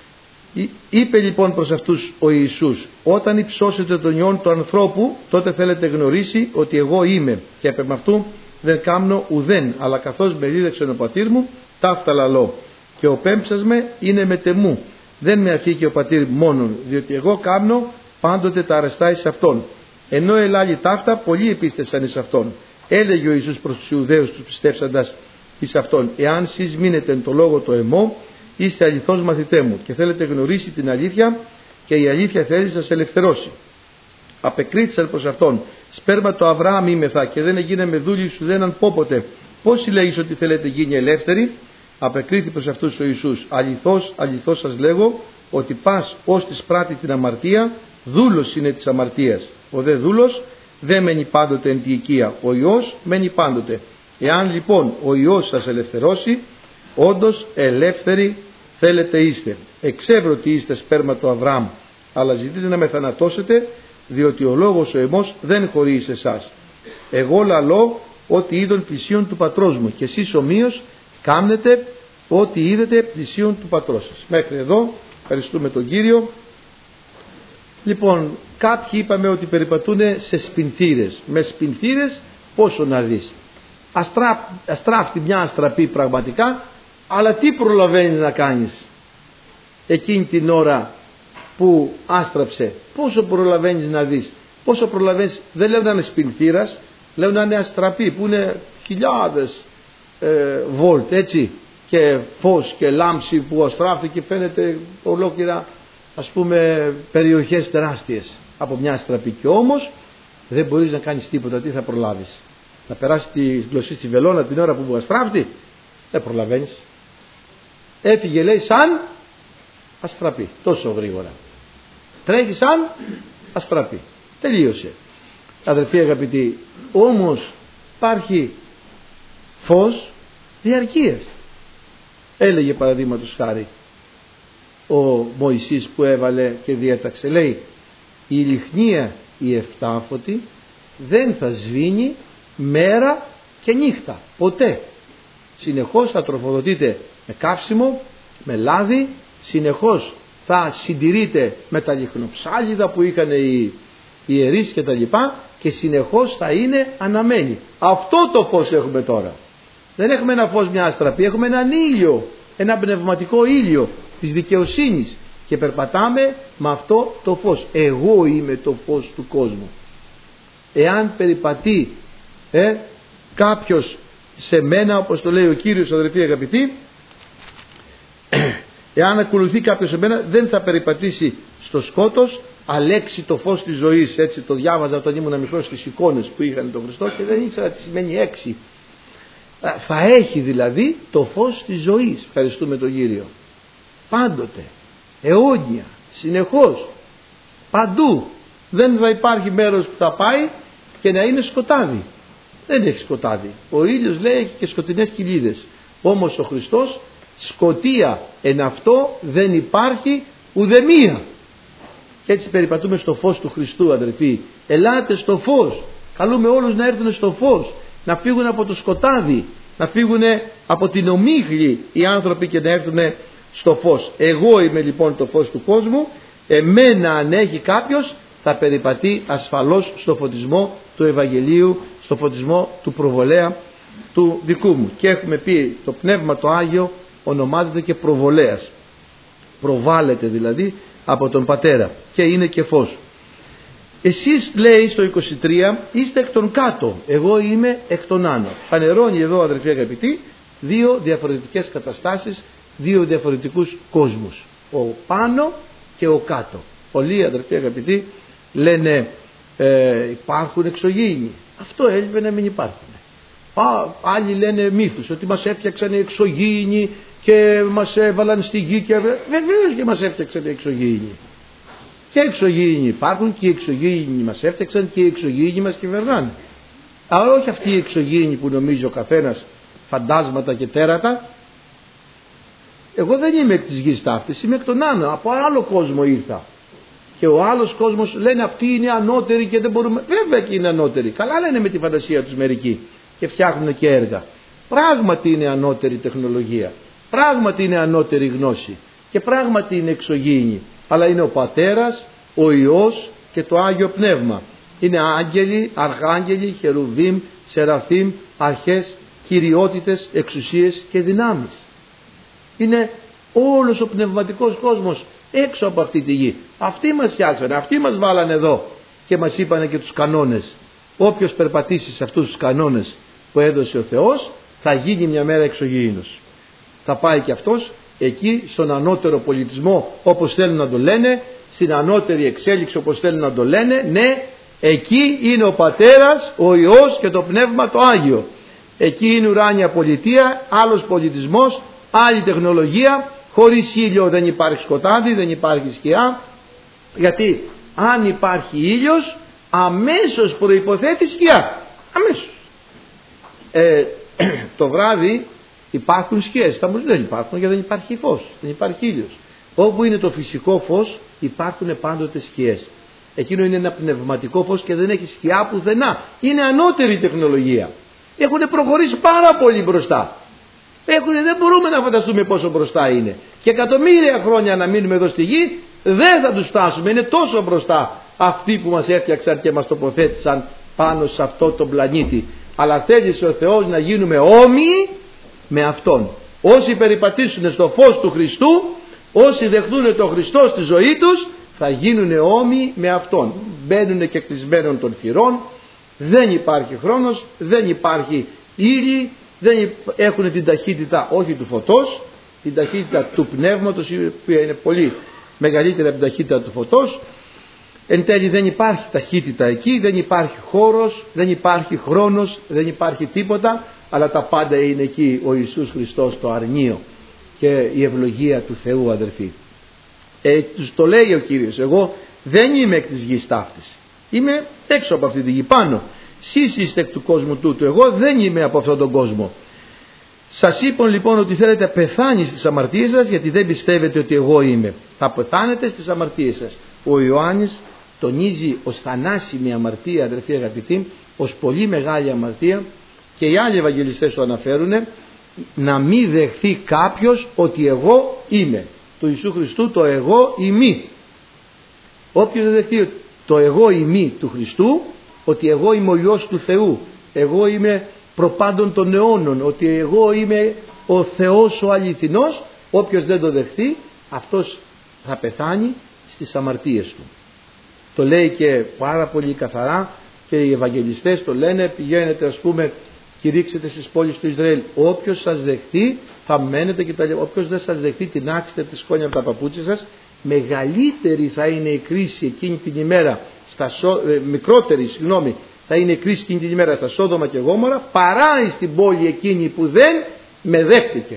Είπε λοιπόν προς αυτούς ο Ιησούς, όταν υψώσετε τον Υιόν του ανθρώπου, τότε θέλετε γνωρίσει ότι εγώ είμαι, και επ' αυτού δεν κάμνω ουδέν, αλλά καθώς με δίδαξεν ο πατήρ μου, ταύτα λαλώ, και ο πέμψας με είναι μετεμού, δεν με αφήκε ο πατήρ μόνον, διότι εγώ κάμνω πάντοτε τα αρεστά εις αυτόν. Ενώ ελάλη ταύτα, πολλοί επίστευσαν εις αυτόν. Έλεγε ο Ιησούς προς τους Ιουδαίους τους πιστεύσαντας εις αυτόν, εάν σεις μείνετε εν το λόγο το εμό, είστε αληθώς μαθητέ μου, και θέλετε γνωρίσει την αλήθεια, και η αλήθεια θέλει να σας ελευθερώσει. Απεκρίθησαν προς αυτόν, σπέρμα το Αβραάμ είμεθα, και δεν εγίναμε δούλοι σου δέναν πόποτε. Πώς λέγεις ότι θέλετε γίνει ελεύθεροι? Απεκρίθη προς αυτούς ο Ιησούς, αληθώς, αληθώς σας λέγω, ότι πας ως της πράττει την αμαρτία, δούλος είναι της αμαρτίας. Ο δε δούλος δεν μένει πάντοτε εν τη οικία, ο Υιός μένει πάντοτε. Εάν λοιπόν ο Υιός σας ελευθερώσει, όντως ελεύθεροι θέλετε είστε. Εξεύρω ότι είστε σπέρμα του Αβραάμ, αλλά ζητείτε να με θανατώσετε, διότι ο λόγος ο εμός δεν χωρεί σε εσάς. Εγώ λαλώ ότι είδον πλησίον του πατρός μου, και εσείς ομοίως κάμνετε ότι είδετε πλησίον του πατρός σας. Μέχρι εδώ, ευχαριστούμε τον Κύριο. Λοιπόν, κάποιοι είπαμε ότι περιπατούν σε σπινθήρες. Με σπινθήρες πόσο να δεις. Αστρά, αστράφτη μια αστραπή πραγματικά, αλλά τι προλαβαίνεις να κάνεις εκείνη την ώρα που άστραψε? Πόσο προλαβαίνεις να δεις? Πόσο προλαβαίνεις? Δεν λέω να είναι σπινθήρας, λέω να είναι αστραπή που είναι χιλιάδες ε, βολτ, έτσι, και φως και λάμψη που αστράφει και φαίνεται ολόκληρα, ας πούμε, περιοχές τεράστιες από μια αστραπή. Και όμως δεν μπορείς να κάνεις τίποτα. Τι θα προλάβεις? Να περάσει τη γλωσσή στη βελόνα την ώρα που αστράφτει? Δεν προλαβαίνεις. Έφυγε, λέει, σαν αστραπή, τόσο γρήγορα. Τρέχει σαν αστραπή. Τελείωσε. Αδερφοί αγαπητοί, όμως υπάρχει φως διαρκείας. Έλεγε παραδείγματος χάρη ο Μωυσής που έβαλε και διέταξε, λέει, η λιχνία η εφτάφωτη δεν θα σβήνει μέρα και νύχτα, ποτέ. Συνεχώς θα τροφοδοτείτε με καύσιμο, με λάδι, συνεχώς θα συντηρείτε με τα λιχνοψάλιδα που είχαν οι, οι ιερείς και τα λοιπά, και συνεχώς θα είναι αναμένη. Αυτό το φως έχουμε τώρα. Δεν έχουμε ένα φως μια αστραπή, έχουμε έναν ήλιο, ένα πνευματικό ήλιο της δικαιοσύνης, και περπατάμε με αυτό το φως. Εγώ είμαι το φως του κόσμου. Εάν περιπατεί ε, κάποιος σε μένα, όπως το λέει ο Κύριος, αδερφοί αγαπητοί, εάν ακολουθεί κάποιος σε μένα, δεν θα περιπατήσει στο σκότος, αλέξει το φως της ζωής. Έτσι το διάβαζα όταν ήμουν μικρός στις εικόνες που είχαν τον Χριστό και δεν ήξερα τι σημαίνει έξι. Θα έχει δηλαδή το φως της ζωής. Ευχαριστούμε τον Κύριο. Πάντοτε, αιώνια, συνεχώς, παντού. Δεν θα υπάρχει μέρος που θα πάει και να είναι σκοτάδι. Δεν έχει σκοτάδι. Ο ήλιος, λέει, έχει και σκοτεινές κοιλίδες. Όμως ο Χριστός, σκοτία εν αυτό δεν υπάρχει ουδεμία. Και έτσι περιπατούμε στο φως του Χριστού, αδερφοί. Ελάτε στο φως. Καλούμε όλους να έρθουν στο φως, να φύγουν από το σκοτάδι, να φύγουν από την ομίχλη οι άνθρωποι και να έρθουν στο φως. Εγώ είμαι λοιπόν το φως του κόσμου. Εμένα αν έχει κάποιος, θα περιπατεί ασφαλώς στο φωτισμό του Ευαγγελίου, στο φωτισμό του προβολέα του δικού μου. Και έχουμε πει, το Πνεύμα το Άγιο ονομάζεται και προβολέας. προβάλλεται δηλαδή από τον Πατέρα και είναι και φως. Εσείς, λέει στο είκοσι τρία, είστε εκ των κάτω, εγώ είμαι εκ των άνω. Φανερώνει εδώ, αδερφοί αγαπητοί, δύο διαφορετικές καταστάσεις, δύο διαφορετικούς κόσμους, ο πάνω και ο κάτω. Πολλοί, αδερφοί αγαπητοί, λένε ε, υπάρχουν εξωγήινοι. Αυτό έλειπε να μην υπάρχουν. Α, άλλοι λένε μύθους, ότι μας έφτιαξαν οι εξωγήινοι και μας έβαλαν στη γη και βεβαίως και μας έφτιαξαν οι εξωγήινοι. Και εξωγήινοι υπάρχουν και οι εξωγήινοι μας έφτιαξαν και οι εξωγήινοι μας κυβερνάνε. Αλλά όχι αυτοί οι εξωγήινοι που νομίζει ο καθένας φαντάσματα και τέρατα. Εγώ δεν είμαι εκ της γης ταύτης, είμαι εκ των άνω, από άλλο κόσμο ήρθα. Και ο άλλος κόσμος λένε αυτοί είναι ανώτεροι και δεν μπορούμε. Βέβαια και είναι ανώτεροι. Καλά λένε με τη φαντασία τους μερικοί και φτιάχνουν και έργα. Πράγματι είναι ανώτερη τεχνολογία. Πράγματι είναι ανώτερη γνώση. Και πράγματι είναι εξωγήινη. Αλλά είναι ο Πατέρας, ο Υιός και το Άγιο Πνεύμα. Είναι άγγελοι, αρχάγγελοι, χερουβίμ, σεραφίμ, αρχές, κυριότητες, εξουσίες και δυνάμεις. Είναι όλος ο πνευματικός κόσμος έξω από αυτή τη γη. Αυτοί μας φτιάξανε, αυτοί μας βάλανε εδώ και μας είπανε και τους κανόνες. Όποιος περπατήσει σε αυτούς τους κανόνες που έδωσε ο Θεός θα γίνει μια μέρα εξωγήινος. Θα πάει και αυτός εκεί στον ανώτερο πολιτισμό όπως θέλουν να το λένε, στην ανώτερη εξέλιξη όπως θέλουν να το λένε. Ναι, εκεί είναι ο Πατέρας, ο Υιός και το Πνεύμα το Άγιο. Εκεί είναι ουράνια πολιτεία, άλλος πολιτισμός, άλλη τεχνολογία. Χωρίς ήλιο δεν υπάρχει σκοτάδι, δεν υπάρχει σκιά. Γιατί αν υπάρχει ήλιος αμέσως προϋποθέτει σκιά. Αμέσως. Ε, το βράδυ υπάρχουν σκιές. Θα μου λέει δεν υπάρχουν γιατί δεν υπάρχει φως, δεν υπάρχει ήλιος. Όπου είναι το φυσικό φως υπάρχουν πάντοτε σκιές. Εκείνο είναι ένα πνευματικό φως και δεν έχει σκιά πουθενά. Είναι ανώτερη τεχνολογία. Έχουν προχωρήσει πάρα πολύ μπροστά. Έχουν, δεν μπορούμε να φανταστούμε πόσο μπροστά είναι. Και εκατομμύρια χρόνια να μείνουμε εδώ στη γη δεν θα τους φτάσουμε. Είναι τόσο μπροστά αυτοί που μας έφτιαξαν και μας τοποθέτησαν πάνω σε αυτό το πλανήτη. Αλλά θέλησε ο Θεός να γίνουμε όμοιοι με Αυτόν. Όσοι περιπατήσουν στο φως του Χριστού, όσοι δεχθούν τον Χριστό στη ζωή τους, θα γίνουν όμοιοι με Αυτόν. Μπαίνουν και κλεισμένων των θυρών, δεν υπάρχει χρόνος, δεν υπάρχει ήλιοι, δεν έχουν την ταχύτητα όχι του φωτός, την ταχύτητα του πνεύματος, η οποία είναι πολύ μεγαλύτερη από την ταχύτητα του φωτός. Εν τέλει δεν υπάρχει ταχύτητα εκεί, δεν υπάρχει χώρος, δεν υπάρχει χρόνος, δεν υπάρχει τίποτα, αλλά τα πάντα είναι εκεί ο Ιησούς Χριστός το αρνείο και η ευλογία του Θεού, αδερφοί. Ε, τους το λέει ο Κύριος, εγώ δεν είμαι εκ της γης ταύτης, είμαι έξω από αυτή τη γη, πάνω. Σεις είστε εκ του κόσμου τούτου, εγώ δεν είμαι από αυτόν τον κόσμο. Σας είπαν λοιπόν ότι θέλετε να πεθάνει στις αμαρτίες σας, γιατί δεν πιστεύετε ότι εγώ είμαι. Θα πεθάνετε στις αμαρτίες σας. Ο Ιωάννης τονίζει ως θανάσιμη αμαρτία, αδερφοί αγαπητοί, ως πολύ μεγάλη αμαρτία, και οι άλλοι Ευαγγελιστές το αναφέρουν, να μην δεχθεί κάποιος ότι εγώ είμαι. Του Ιησού Χριστού το εγώ ημί. Όποιος δεν δεχτεί το εγώ ημί του Χριστού, ότι εγώ είμαι ο Υιός του Θεού, εγώ είμαι προπάντων των αιώνων, ότι εγώ είμαι ο Θεός ο αληθινός, όποιος δεν το δεχτεί, αυτός θα πεθάνει στις αμαρτίες του. Το λέει και πάρα πολύ καθαρά και οι Ευαγγελιστές το λένε, πηγαίνετε ας πούμε, κηρύξετε στις πόλεις του Ισραήλ, όποιος σας δεχτεί θα μένετε και τα λοιπά. Όποιος δεν σας δεχτεί, τεινάξτε τη σκόνια από τα παπούτσια σας. Μεγαλύτερη θα είναι η κρίση εκείνη την ημέρα, στα σο... ε, μικρότερη συγγνώμη, θα είναι η κρίση εκείνη την ημέρα στα Σόδομα και Γόμορα, παρά στην πόλη εκείνη που δεν με δέχτηκε.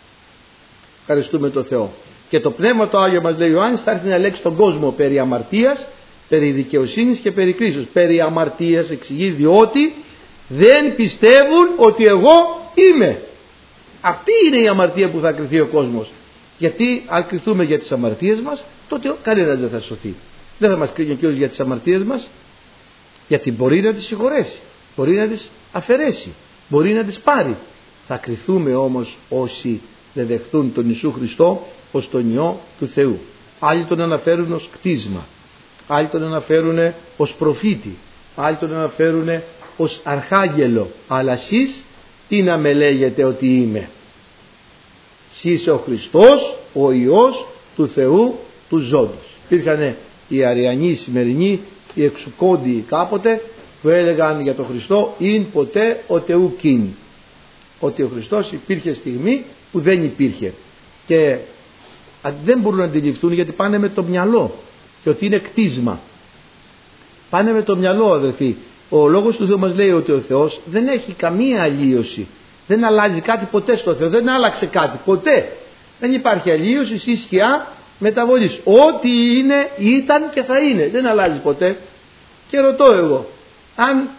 Ευχαριστούμε τον Θεό. Και το Πνεύμα το Άγιο, μας λέει ο Ιωάννης, θα έρθει να λέξει τον κόσμο περί αμαρτίας, περί δικαιοσύνης και περί κρίσεως. Περί αμαρτίας εξηγεί, διότι δεν πιστεύουν ότι εγώ είμαι. Αυτή είναι η αμαρτία που θα κριθεί ο κόσμος. Γιατί αν κριθούμε για τις αμαρτίες μας, τότε κανένας δεν θα σωθεί. Δεν θα μας κρίνει ο Κύριος για τις αμαρτίες μας, γιατί μπορεί να τις συγχωρέσει, μπορεί να τις αφαιρέσει, μπορεί να τις πάρει. Θα κριθούμε όμως όσοι δεν δεχθούν τον Ιησού Χριστό ως τον Υιό του Θεού. Άλλοι τον αναφέρουν ως κτίσμα, άλλοι τον αναφέρουν ως προφήτη, άλλοι τον αναφέρουν ως αρχάγγελο. Αλλά εσείς τι να με λέγετε ότι είμαι? Εσύ είσαι ο Χριστός, ο Υιός του Θεού του ζώντος. Υπήρχαν οι Αριανοί, οι σημερινοί, οι εξουκόντιοι κάποτε, που έλεγαν για τον Χριστό «ειν ποτέ ο Θεού κιν», ότι ο Χριστός υπήρχε στιγμή που δεν υπήρχε, και δεν μπορούν να αντιληφθούν γιατί πάνε με το μυαλό και ότι είναι κτίσμα. Πάνε με το μυαλό, αδερφοί. Ο λόγος του Θεού μας λέει ότι ο Θεός δεν έχει καμία αλλίωση, δεν αλλάζει κάτι ποτέ στο Θεό, δεν άλλαξε κάτι ποτέ, δεν υπάρχει αλλίωση ή σκιά μεταβολής. Ό,τι είναι ήταν και θα είναι, δεν αλλάζει ποτέ. Και ρωτώ εγώ, αν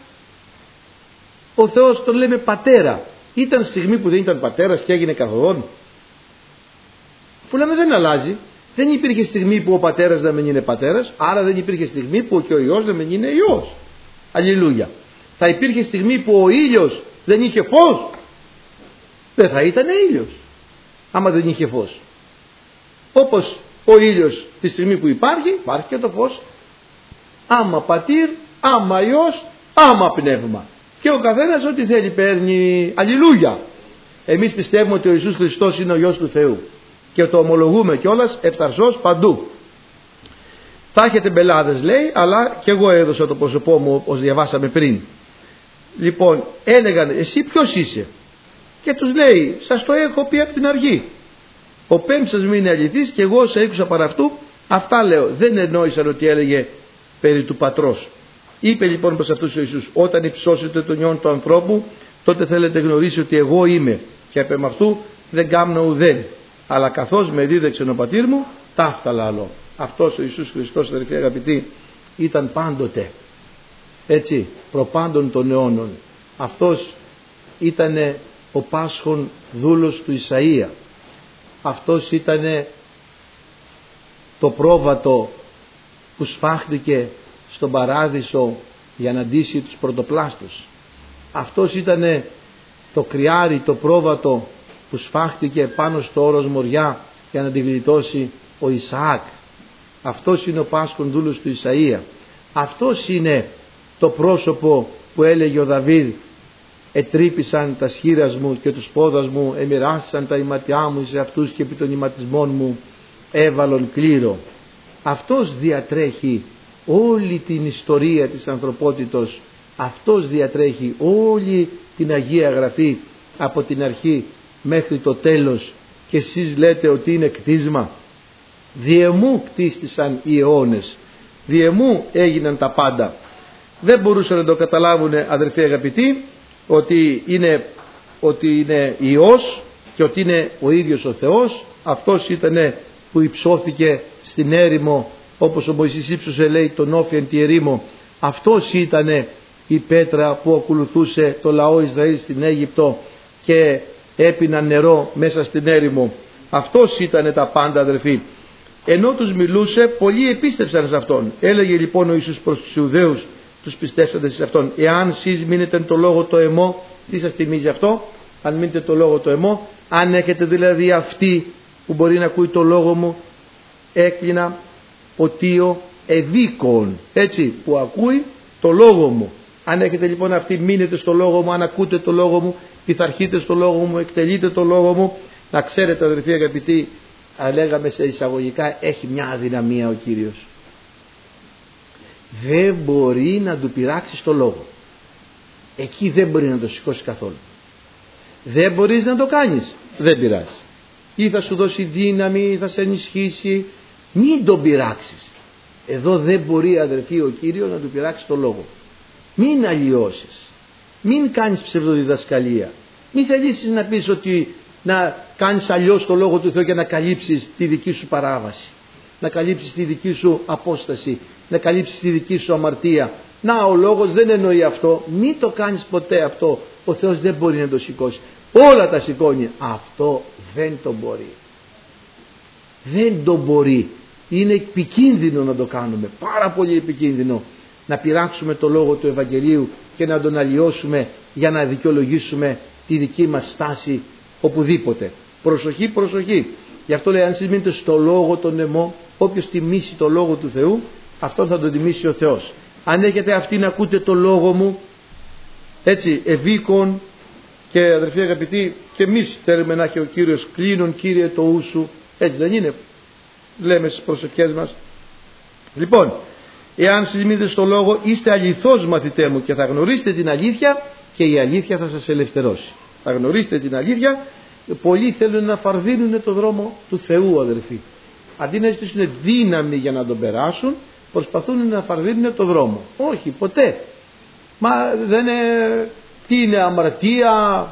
ο Θεός τον λέμε πατέρα, ήταν στιγμή που δεν ήταν πατέρας και έγινε καθοδόν? Που λέμε δεν αλλάζει. Δεν υπήρχε στιγμή που ο πατέρας να μην είναι πατέρας, άρα δεν υπήρχε στιγμή που και ο Υιός να μην είναι Υιός. Αλληλούια. Θα υπήρχε στιγμή που ο ήλιος δεν είχε φως? Δεν θα ήταν ήλιος άμα δεν είχε φως. Όπως ο ήλιος τη στιγμή που υπάρχει, υπάρχει και το φως. Άμα πατήρ, άμα Υιός, άμα πνεύμα. Και ο καθένας ό,τι θέλει παίρνει. Αλληλούια. Εμείς πιστεύουμε ότι ο Ιησούς Χριστός είναι ο Υιός του Θεού και το ομολογούμε κιόλας ευθαρσώς παντού. Θα έχετε μπελάδες, λέει, αλλά και εγώ έδωσα το πρόσωπό μου όπως διαβάσαμε πριν. Λοιπόν, έλεγαν εσύ ποιος είσαι? Και τους λέει, σας το έχω πει από την αρχή. Ο πέμψας μου είναι αληθής και εγώ σε άκουσα παρά αυτού. Αυτά λέω. Δεν εννόησαν ότι έλεγε περί του πατρός. Είπε λοιπόν προς αυτούς ο Ιησούς, όταν υψώσετε τον ιόν του ανθρώπου, τότε θέλετε γνωρίσει ότι εγώ είμαι, και επ' αυτού δεν κάμνω ουδέν, αλλά καθώς με δίδεξεν ο πατήρ μου, ταύτα λαλώ. Αυτός ο Ιησούς Χριστός, αδελφοί αγαπητοί, ήταν πάντοτε, έτσι, προπάντων των αιώνων. Αυτός ήταν ο πάσχων δούλος του Ισαΐα. Αυτός ήταν το πρόβατο που σφάχτηκε στον παράδεισο για να ντύσει τους πρωτοπλάστους. Αυτός ήταν το κρυάρι, το πρόβατο που σφάχτηκε πάνω στο όρος Μοριά για να τη γλιτώσει ο Ισαάκ. Αυτός είναι ο πάσχων δούλος του Ισαΐα. Αυτός είναι το πρόσωπο που έλεγε ο Δαβίδ, ετρύπησαν τα σχήρας μου και τους πόδας μου, εμοιράσαν τα ηματιά μου σε αυτούς και επί των ηματισμών μου έβαλον κλήρο. Αυτός διατρέχει όλη την ιστορία της ανθρωπότητος. Αυτός διατρέχει όλη την Αγία Γραφή από την αρχή μέχρι το τέλος, και εσείς λέτε ότι είναι κτίσμα. Διεμού κτίστησαν οι αιώνες, διεμού έγιναν τα πάντα. Δεν μπορούσαν να το καταλάβουν, αδερφοί αγαπητοί, ότι είναι, ότι είναι Υιός και ότι είναι ο ίδιος ο Θεός. Αυτός ήταν που υψώθηκε στην έρημο, όπως ο Μωυσής ύψωσε, λέει, τον όφιεν τη ερήμο. Αυτός ήταν η πέτρα που ακολουθούσε το λαό Ισραήλ στην Αίγυπτο και έπιναν νερό μέσα στην έρημο. Αυτός ήταν τα πάντα, αδερφοί. Ενώ τους μιλούσε, πολλοί επίστεψαν σε Αυτόν. Έλεγε λοιπόν ο Ιησούς προς τους Ιουδαίους, τους πιστεύσαντες σε Αυτόν, εάν εσείς μείνετε το λόγο το εμό, τι σας θυμίζει αυτό? Αν μείνετε το λόγο το εμό, αν έχετε δηλαδή αυτή που μπορεί να ακούει το λόγο μου, έκλεινα οτίο ευήκον, έτσι, που ακούει το λόγο μου. Αν έχετε λοιπόν αυτή, μείνετε στο λόγο μου, αν ακούτε το λόγο μου, πειθαρχείτε στο λόγο μου, εκτελείτε το λόγο μου. Να ξέρετε, αδερφοί αγαπητοί, λέγαμε σε εισαγωγικά, έχει μια αδυναμία ο Κύριος. Δεν μπορεί να του πειράξει το λόγο. Εκεί δεν μπορεί να το σηκώσει καθόλου. Δεν μπορείς να το κάνεις, δεν πειράζει. Ή θα σου δώσει δύναμη, ή θα σε ενισχύσει. Μην τον πειράξεις. Εδώ δεν μπορεί, αδερφοί, ο Κύριος να του πειράξει το λόγο. Μην αλλοιώσεις. Μην κάνεις ψευδοδιδασκαλία. Μην θελήσεις να πεις ότι να κάνεις αλλιώς το λόγο του Θεού και να καλύψεις τη δική σου παράβαση, να καλύψεις τη δική σου απόσταση, να καλύψεις τη δική σου αμαρτία. Να, ο λόγος δεν εννοεί αυτό. Μην το κάνεις ποτέ αυτό. Ο Θεός δεν μπορεί να το σηκώσει. Όλα τα σηκώνει. Αυτό δεν το μπορεί. Δεν το μπορεί. Είναι επικίνδυνο να το κάνουμε. Πάρα πολύ επικίνδυνο να πειράξουμε το λόγο του Ευαγγελίου και να τον αλλοιώσουμε για να δικαιολογήσουμε τη δική μας στάση οπουδήποτε. Προσοχή, προσοχή. Γι' αυτό λέει, αν εσείς μείνετε στο λόγο τον εμό, όποιος τιμήσει το λόγο του Θεού, αυτόν θα τον τιμήσει ο Θεός. Αν έχετε αυτή να ακούτε το λόγο μου, έτσι, ευήκον, και αδερφοί αγαπητοί, και εμείς θέλουμε να έχει ο Κύριος, κλείνον Κύριε το ου σου, έτσι δεν είναι? λέμε στις προσευχές μας. Λοιπόν, εάν συζητείτε στο λόγο, είστε αληθώς μαθητέ μου και θα γνωρίσετε την αλήθεια και η αλήθεια θα σας ελευθερώσει. Θα γνωρίσετε την αλήθεια. Πολλοί θέλουν να φαρδίνουν το δρόμο του Θεού, αδελφοί. Αντί να ζητήσουν δύναμη για να τον περάσουν, προσπαθούν να φαρδίνουν το δρόμο. Όχι, ποτέ. Μα δεν είναι, τι είναι αμαρτία,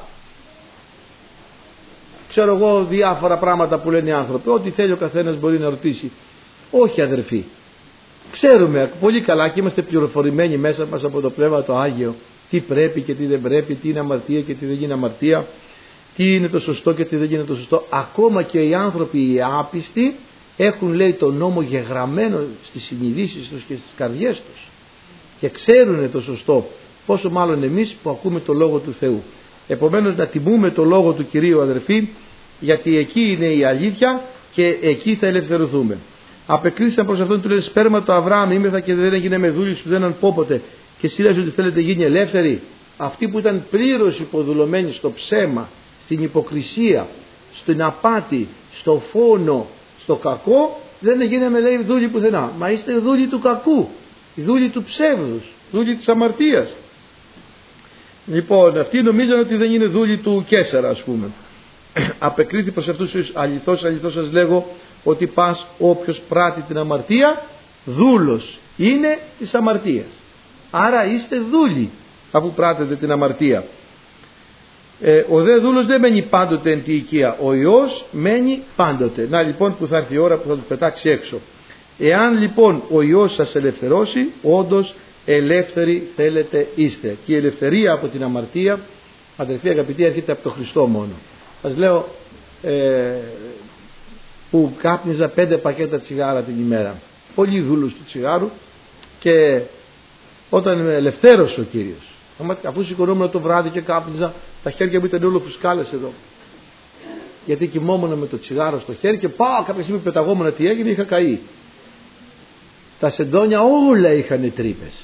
ξέρω εγώ, διάφορα πράγματα που λένε οι άνθρωποι. Ό,τι θέλει ο καθένας μπορεί να ρωτήσει. Όχι, αδερφοί. Ξέρουμε πολύ καλά και είμαστε πληροφορημένοι μέσα μας από το Πνεύμα το Άγιο τι πρέπει και τι δεν πρέπει, τι είναι αμαρτία και τι δεν είναι αμαρτία, τι είναι το σωστό και τι δεν είναι το σωστό. Ακόμα και οι άνθρωποι οι άπιστοι έχουν, λέει, τον νόμο γεγραμμένο στις συνειδήσεις τους και στις καρδιές τους και ξέρουν το σωστό, πόσο μάλλον εμείς που ακούμε το Λόγο του Θεού. Επομένως να τιμούμε το Λόγο του Κυρίου, αδερφοί, γιατί εκεί είναι η αλήθεια και εκεί θα ελευθερωθούμε. Απεκρίθησαν προς αυτόν, του λένε σπέρμα το Αβραάμ ήμεθα και δεν έγινε με δούλη σου, δεν ανπόποτε και εσύ λες ότι θέλετε γίνει ελεύθεροι. Αυτοί που ήταν πλήρως υποδουλωμένοι στο ψέμα, στην υποκρισία, στην απάτη, στο φόνο, στο κακό, δεν γίναμε, λέει, δούλοι πουθενά. Μα είστε δούλοι του κακού, δούλοι του ψεύδους, δούλοι της αμαρτίας. Λοιπόν, αυτοί νομίζαν ότι δεν είναι δούλοι του Καίσαρα, ας πούμε. Απεκρίθη προς αυτούς τους αληθώς, αληθώς σας λέγω, ότι πας όποιος πράττει την αμαρτία, δούλος είναι της αμαρτίας. Άρα είστε δούλοι αφού πράττετε την αμαρτία. Ε, ο δε δούλος δεν μένει πάντοτε εν τη οικία, ο Υιός μένει πάντοτε. Να λοιπόν που θα έρθει η ώρα που θα τους πετάξει έξω. Εάν λοιπόν ο Υιός σας ελευθερώσει, όντως ελεύθεροι θέλετε είστε. Και η ελευθερία από την αμαρτία, αδελφοί αγαπητοί, έρχεται από τον Χριστό μόνο. Σας λέω, ε, που κάπνιζα πέντε πακέτα τσιγάρα την ημέρα, πολύ δούλος του τσιγάρου, και όταν με ελευθέρωσε ο Κύριος, αφού σηκωνόμουν το βράδυ και κάπνιζα, τα χέρια μου ήταν όλο φουσκάλες εδώ, γιατί κοιμόμουν με το τσιγάρο στο χέρι και πάω κάποια στιγμή πεταγόμουν, τι έγινε, είχα καεί. Τα σεντόνια όλα είχαν τρύπες.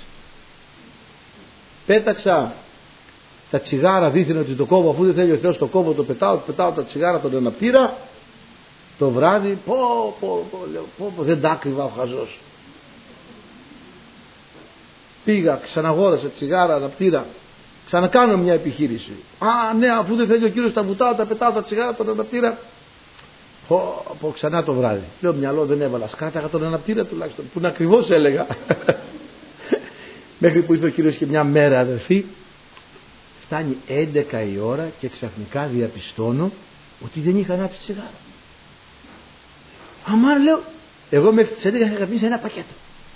Πέταξα τα τσιγάρα, δίθυνα ότι το κόβω, αφού δεν θέλει ο Θεός το κόβω, το πετάω, πετάω τα τσιγάρα, τον αναπήρα. Το βράδυ, πω, πω, πω, λέω, πω, πω, δεν τα άκρυβα ο χαζός. Πήγα, ξαναγόρασα τσιγάρα, αναπτήρα, ξανακάνω μια επιχείρηση. Α, ναι, αφού δεν θέλει ο Κύριος τα βουτάω, τα πετάω τα τσιγάρα, τον αναπτήρα. Πω, πω, ξανά το βράδυ. Λέω, μυαλό δεν έβαλα, σκάταγα τον αναπτήρα τουλάχιστον, που είναι ακριβώς έλεγα. Μέχρι που ήρθε ο Κύριος και μια μέρα, αδερφοί, φτάνει έντεκα η ώρα και ξαφνικά διαπιστώνω ότι δεν είχα ανάψει τσιγάρα. Αμάν, λέω, εγώ μέχρι τις έντεκα είχα καπνίσει ένα πακέτο.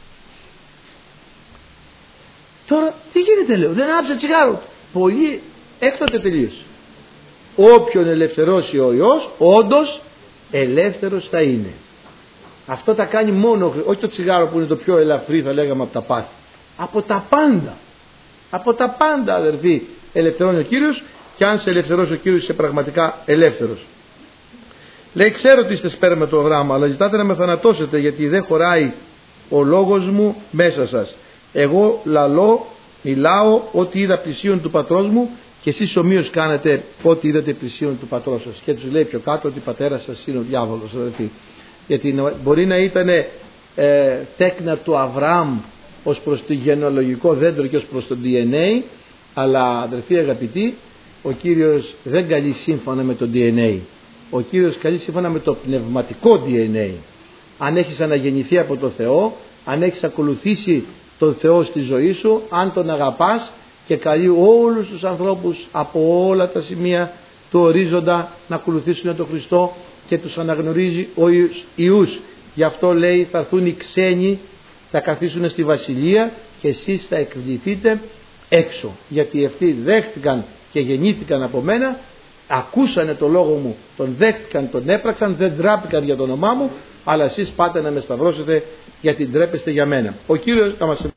Τώρα τι γίνεται, λέω, δεν άψα τσιγάρο. Πολύ έκτοτε τελείωσε. Όποιον ελευθερώσει ο Υιός, όντως ελεύθερος θα είναι. Αυτό τα κάνει μόνο, όχι το τσιγάρο που είναι το πιο ελαφρύ, θα λέγαμε, από τα πάθη. Από τα πάντα. Από τα πάντα, αδερφοί, ελευθερώνει ο Κύριος, και αν σε ελευθερώσει ο Κύριος είσαι πραγματικά ελεύθερος. Λέει, ξέρω ότι είστε σπέρμα το γράμμα, αλλά ζητάτε να με θανατώσετε, γιατί δεν χωράει ο λόγος μου μέσα σας. Εγώ λαλώ, μιλάω ό,τι είδα πλησίον του πατρός μου, και εσείς ομοίως κάνετε ό,τι είδατε πλησίον του πατρός σας. Και τους λέει πιο κάτω ότι πατέρας σας είναι ο διάβολος, αδελφοί. Γιατί μπορεί να ήταν ε, τέκνα του Αβραάμ ως προς το γενεαλογικό δέντρο και ως προς το ντι εν έι, αλλά αδελφοί αγαπητοί, ο Κύριος δεν καλεί σύμφωνα με το ντι εν έι. Ο Κύριος καλεί σύμφωνα με το πνευματικό ντι εν έι. Αν έχεις αναγεννηθεί από τον Θεό, αν έχεις ακολουθήσει τον Θεό στη ζωή σου, αν τον αγαπάς, και καλεί όλους τους ανθρώπους από όλα τα σημεία του ορίζοντα να ακολουθήσουν τον Χριστό, και τους αναγνωρίζει ο Ιούς. Γι' αυτό λέει, θα έρθουν οι ξένοι, θα καθίσουν στη βασιλεία και εσείς θα εκβληθείτε έξω, γιατί αυτοί δέχτηκαν και γεννήθηκαν από μένα, ακούσανε το λόγο μου, τον δέχτηκαν, τον έπραξαν, δεν ντράπηκαν για το όνομά μου, αλλά εσείς πάτε να με σταυρώσετε γιατί ντρέπεστε για μένα. Ο Κύριος θα μας